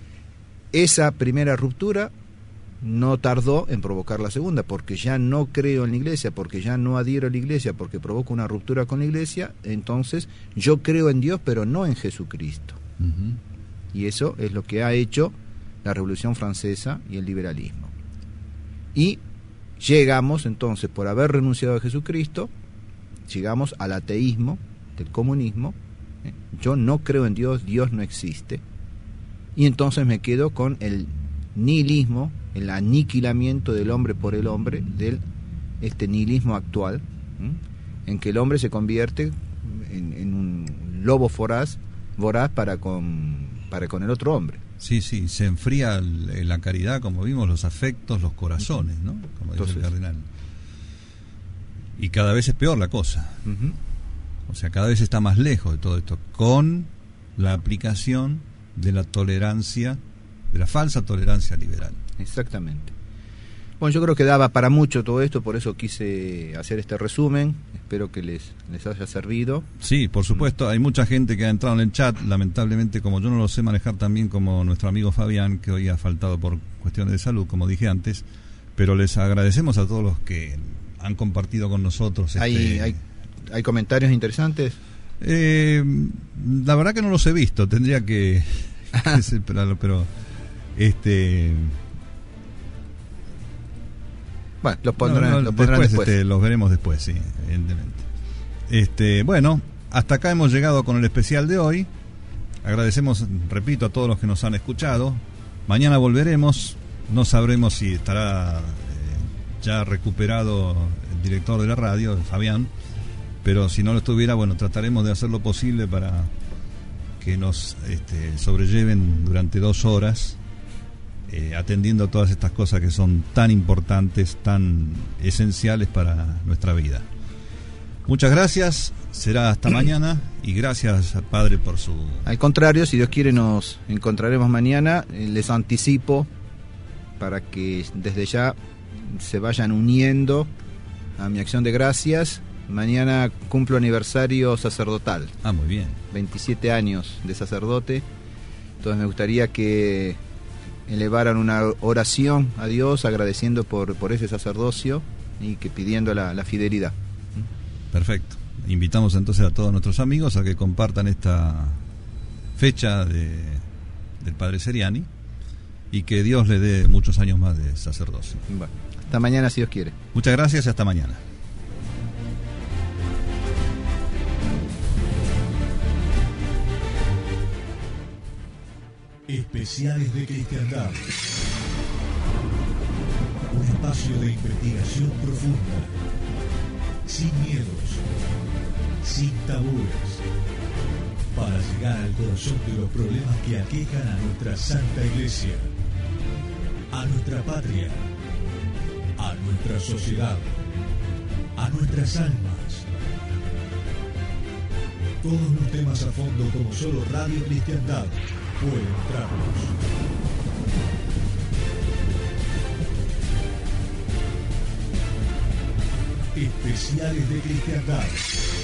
Esa primera ruptura no tardó en provocar la segunda, porque ya no creo en la Iglesia, porque ya no adhiero a la Iglesia, porque provoca una ruptura con la Iglesia, entonces yo creo en Dios, pero no en Jesucristo. Uh-huh. Y eso es lo que ha hecho la Revolución Francesa y el liberalismo. Y llegamos entonces, por haber renunciado a Jesucristo, llegamos al ateísmo del comunismo. ¿eh? Yo no creo en Dios, Dios no existe. Y entonces me quedo con el nihilismo, el aniquilamiento del hombre por el hombre, del este nihilismo actual, ¿eh? en que el hombre se convierte en, en un lobo voraz, voraz para con, para con el otro hombre. Sí, sí, se enfría el, la caridad, como vimos, los afectos, los corazones, ¿no? Como dice entonces, el cardenal. Y cada vez es peor la cosa. Uh-huh. O sea, cada vez está más lejos de todo esto, con la aplicación de la tolerancia, de la falsa tolerancia liberal. Exactamente. Bueno, yo creo que daba para mucho todo esto, por eso quise hacer este resumen. Espero que les, les haya servido. Sí, por supuesto, hay mucha gente que ha entrado en el chat, lamentablemente, como yo no lo sé manejar tan bien como nuestro amigo Fabián, que hoy ha faltado por cuestiones de salud, como dije antes, pero les agradecemos a todos los que han compartido con nosotros. ¿Hay, este... hay, hay comentarios interesantes? Eh, la verdad que no los he visto, tendría que, que esperarlo, pero este... Bueno, los pondrán, no, no, los, pondrán después, después. Este, los veremos después, sí, evidentemente. Este, bueno, hasta acá hemos llegado con el especial de hoy. Agradecemos, repito, a todos los que nos han escuchado. Mañana volveremos. No sabremos si estará eh, ya recuperado el director de la radio, Fabián, pero si no lo estuviera, bueno, trataremos de hacer lo posible para que nos este, sobrelleven durante dos horas. Eh, atendiendo a todas estas cosas que son tan importantes, tan esenciales para nuestra vida. Muchas gracias, será hasta mañana y gracias, Padre, por su... Al contrario, si Dios quiere nos encontraremos mañana. eh, les anticipo para que desde ya se vayan uniendo a mi acción de gracias. Mañana cumplo aniversario sacerdotal. Ah, muy bien. veintisiete años de sacerdote. Entonces me gustaría que elevaran una oración a Dios agradeciendo por, por ese sacerdocio y que pidiendo la, la fidelidad. Perfecto. Invitamos entonces a todos nuestros amigos a que compartan esta fecha de, del Padre Seriani y que Dios le dé muchos años más de sacerdocio. Bueno, hasta mañana si Dios quiere. Muchas gracias y hasta mañana. Especiales de Cristiandad. Un espacio de investigación profunda, sin miedos, sin tabúes, para llegar al corazón de los problemas que aquejan a nuestra Santa Iglesia, a nuestra patria, a nuestra sociedad, a nuestras almas. Todos los temas a fondo como solo Radio Cristiandad puede mostrarlos. Especiales de Cristiandad.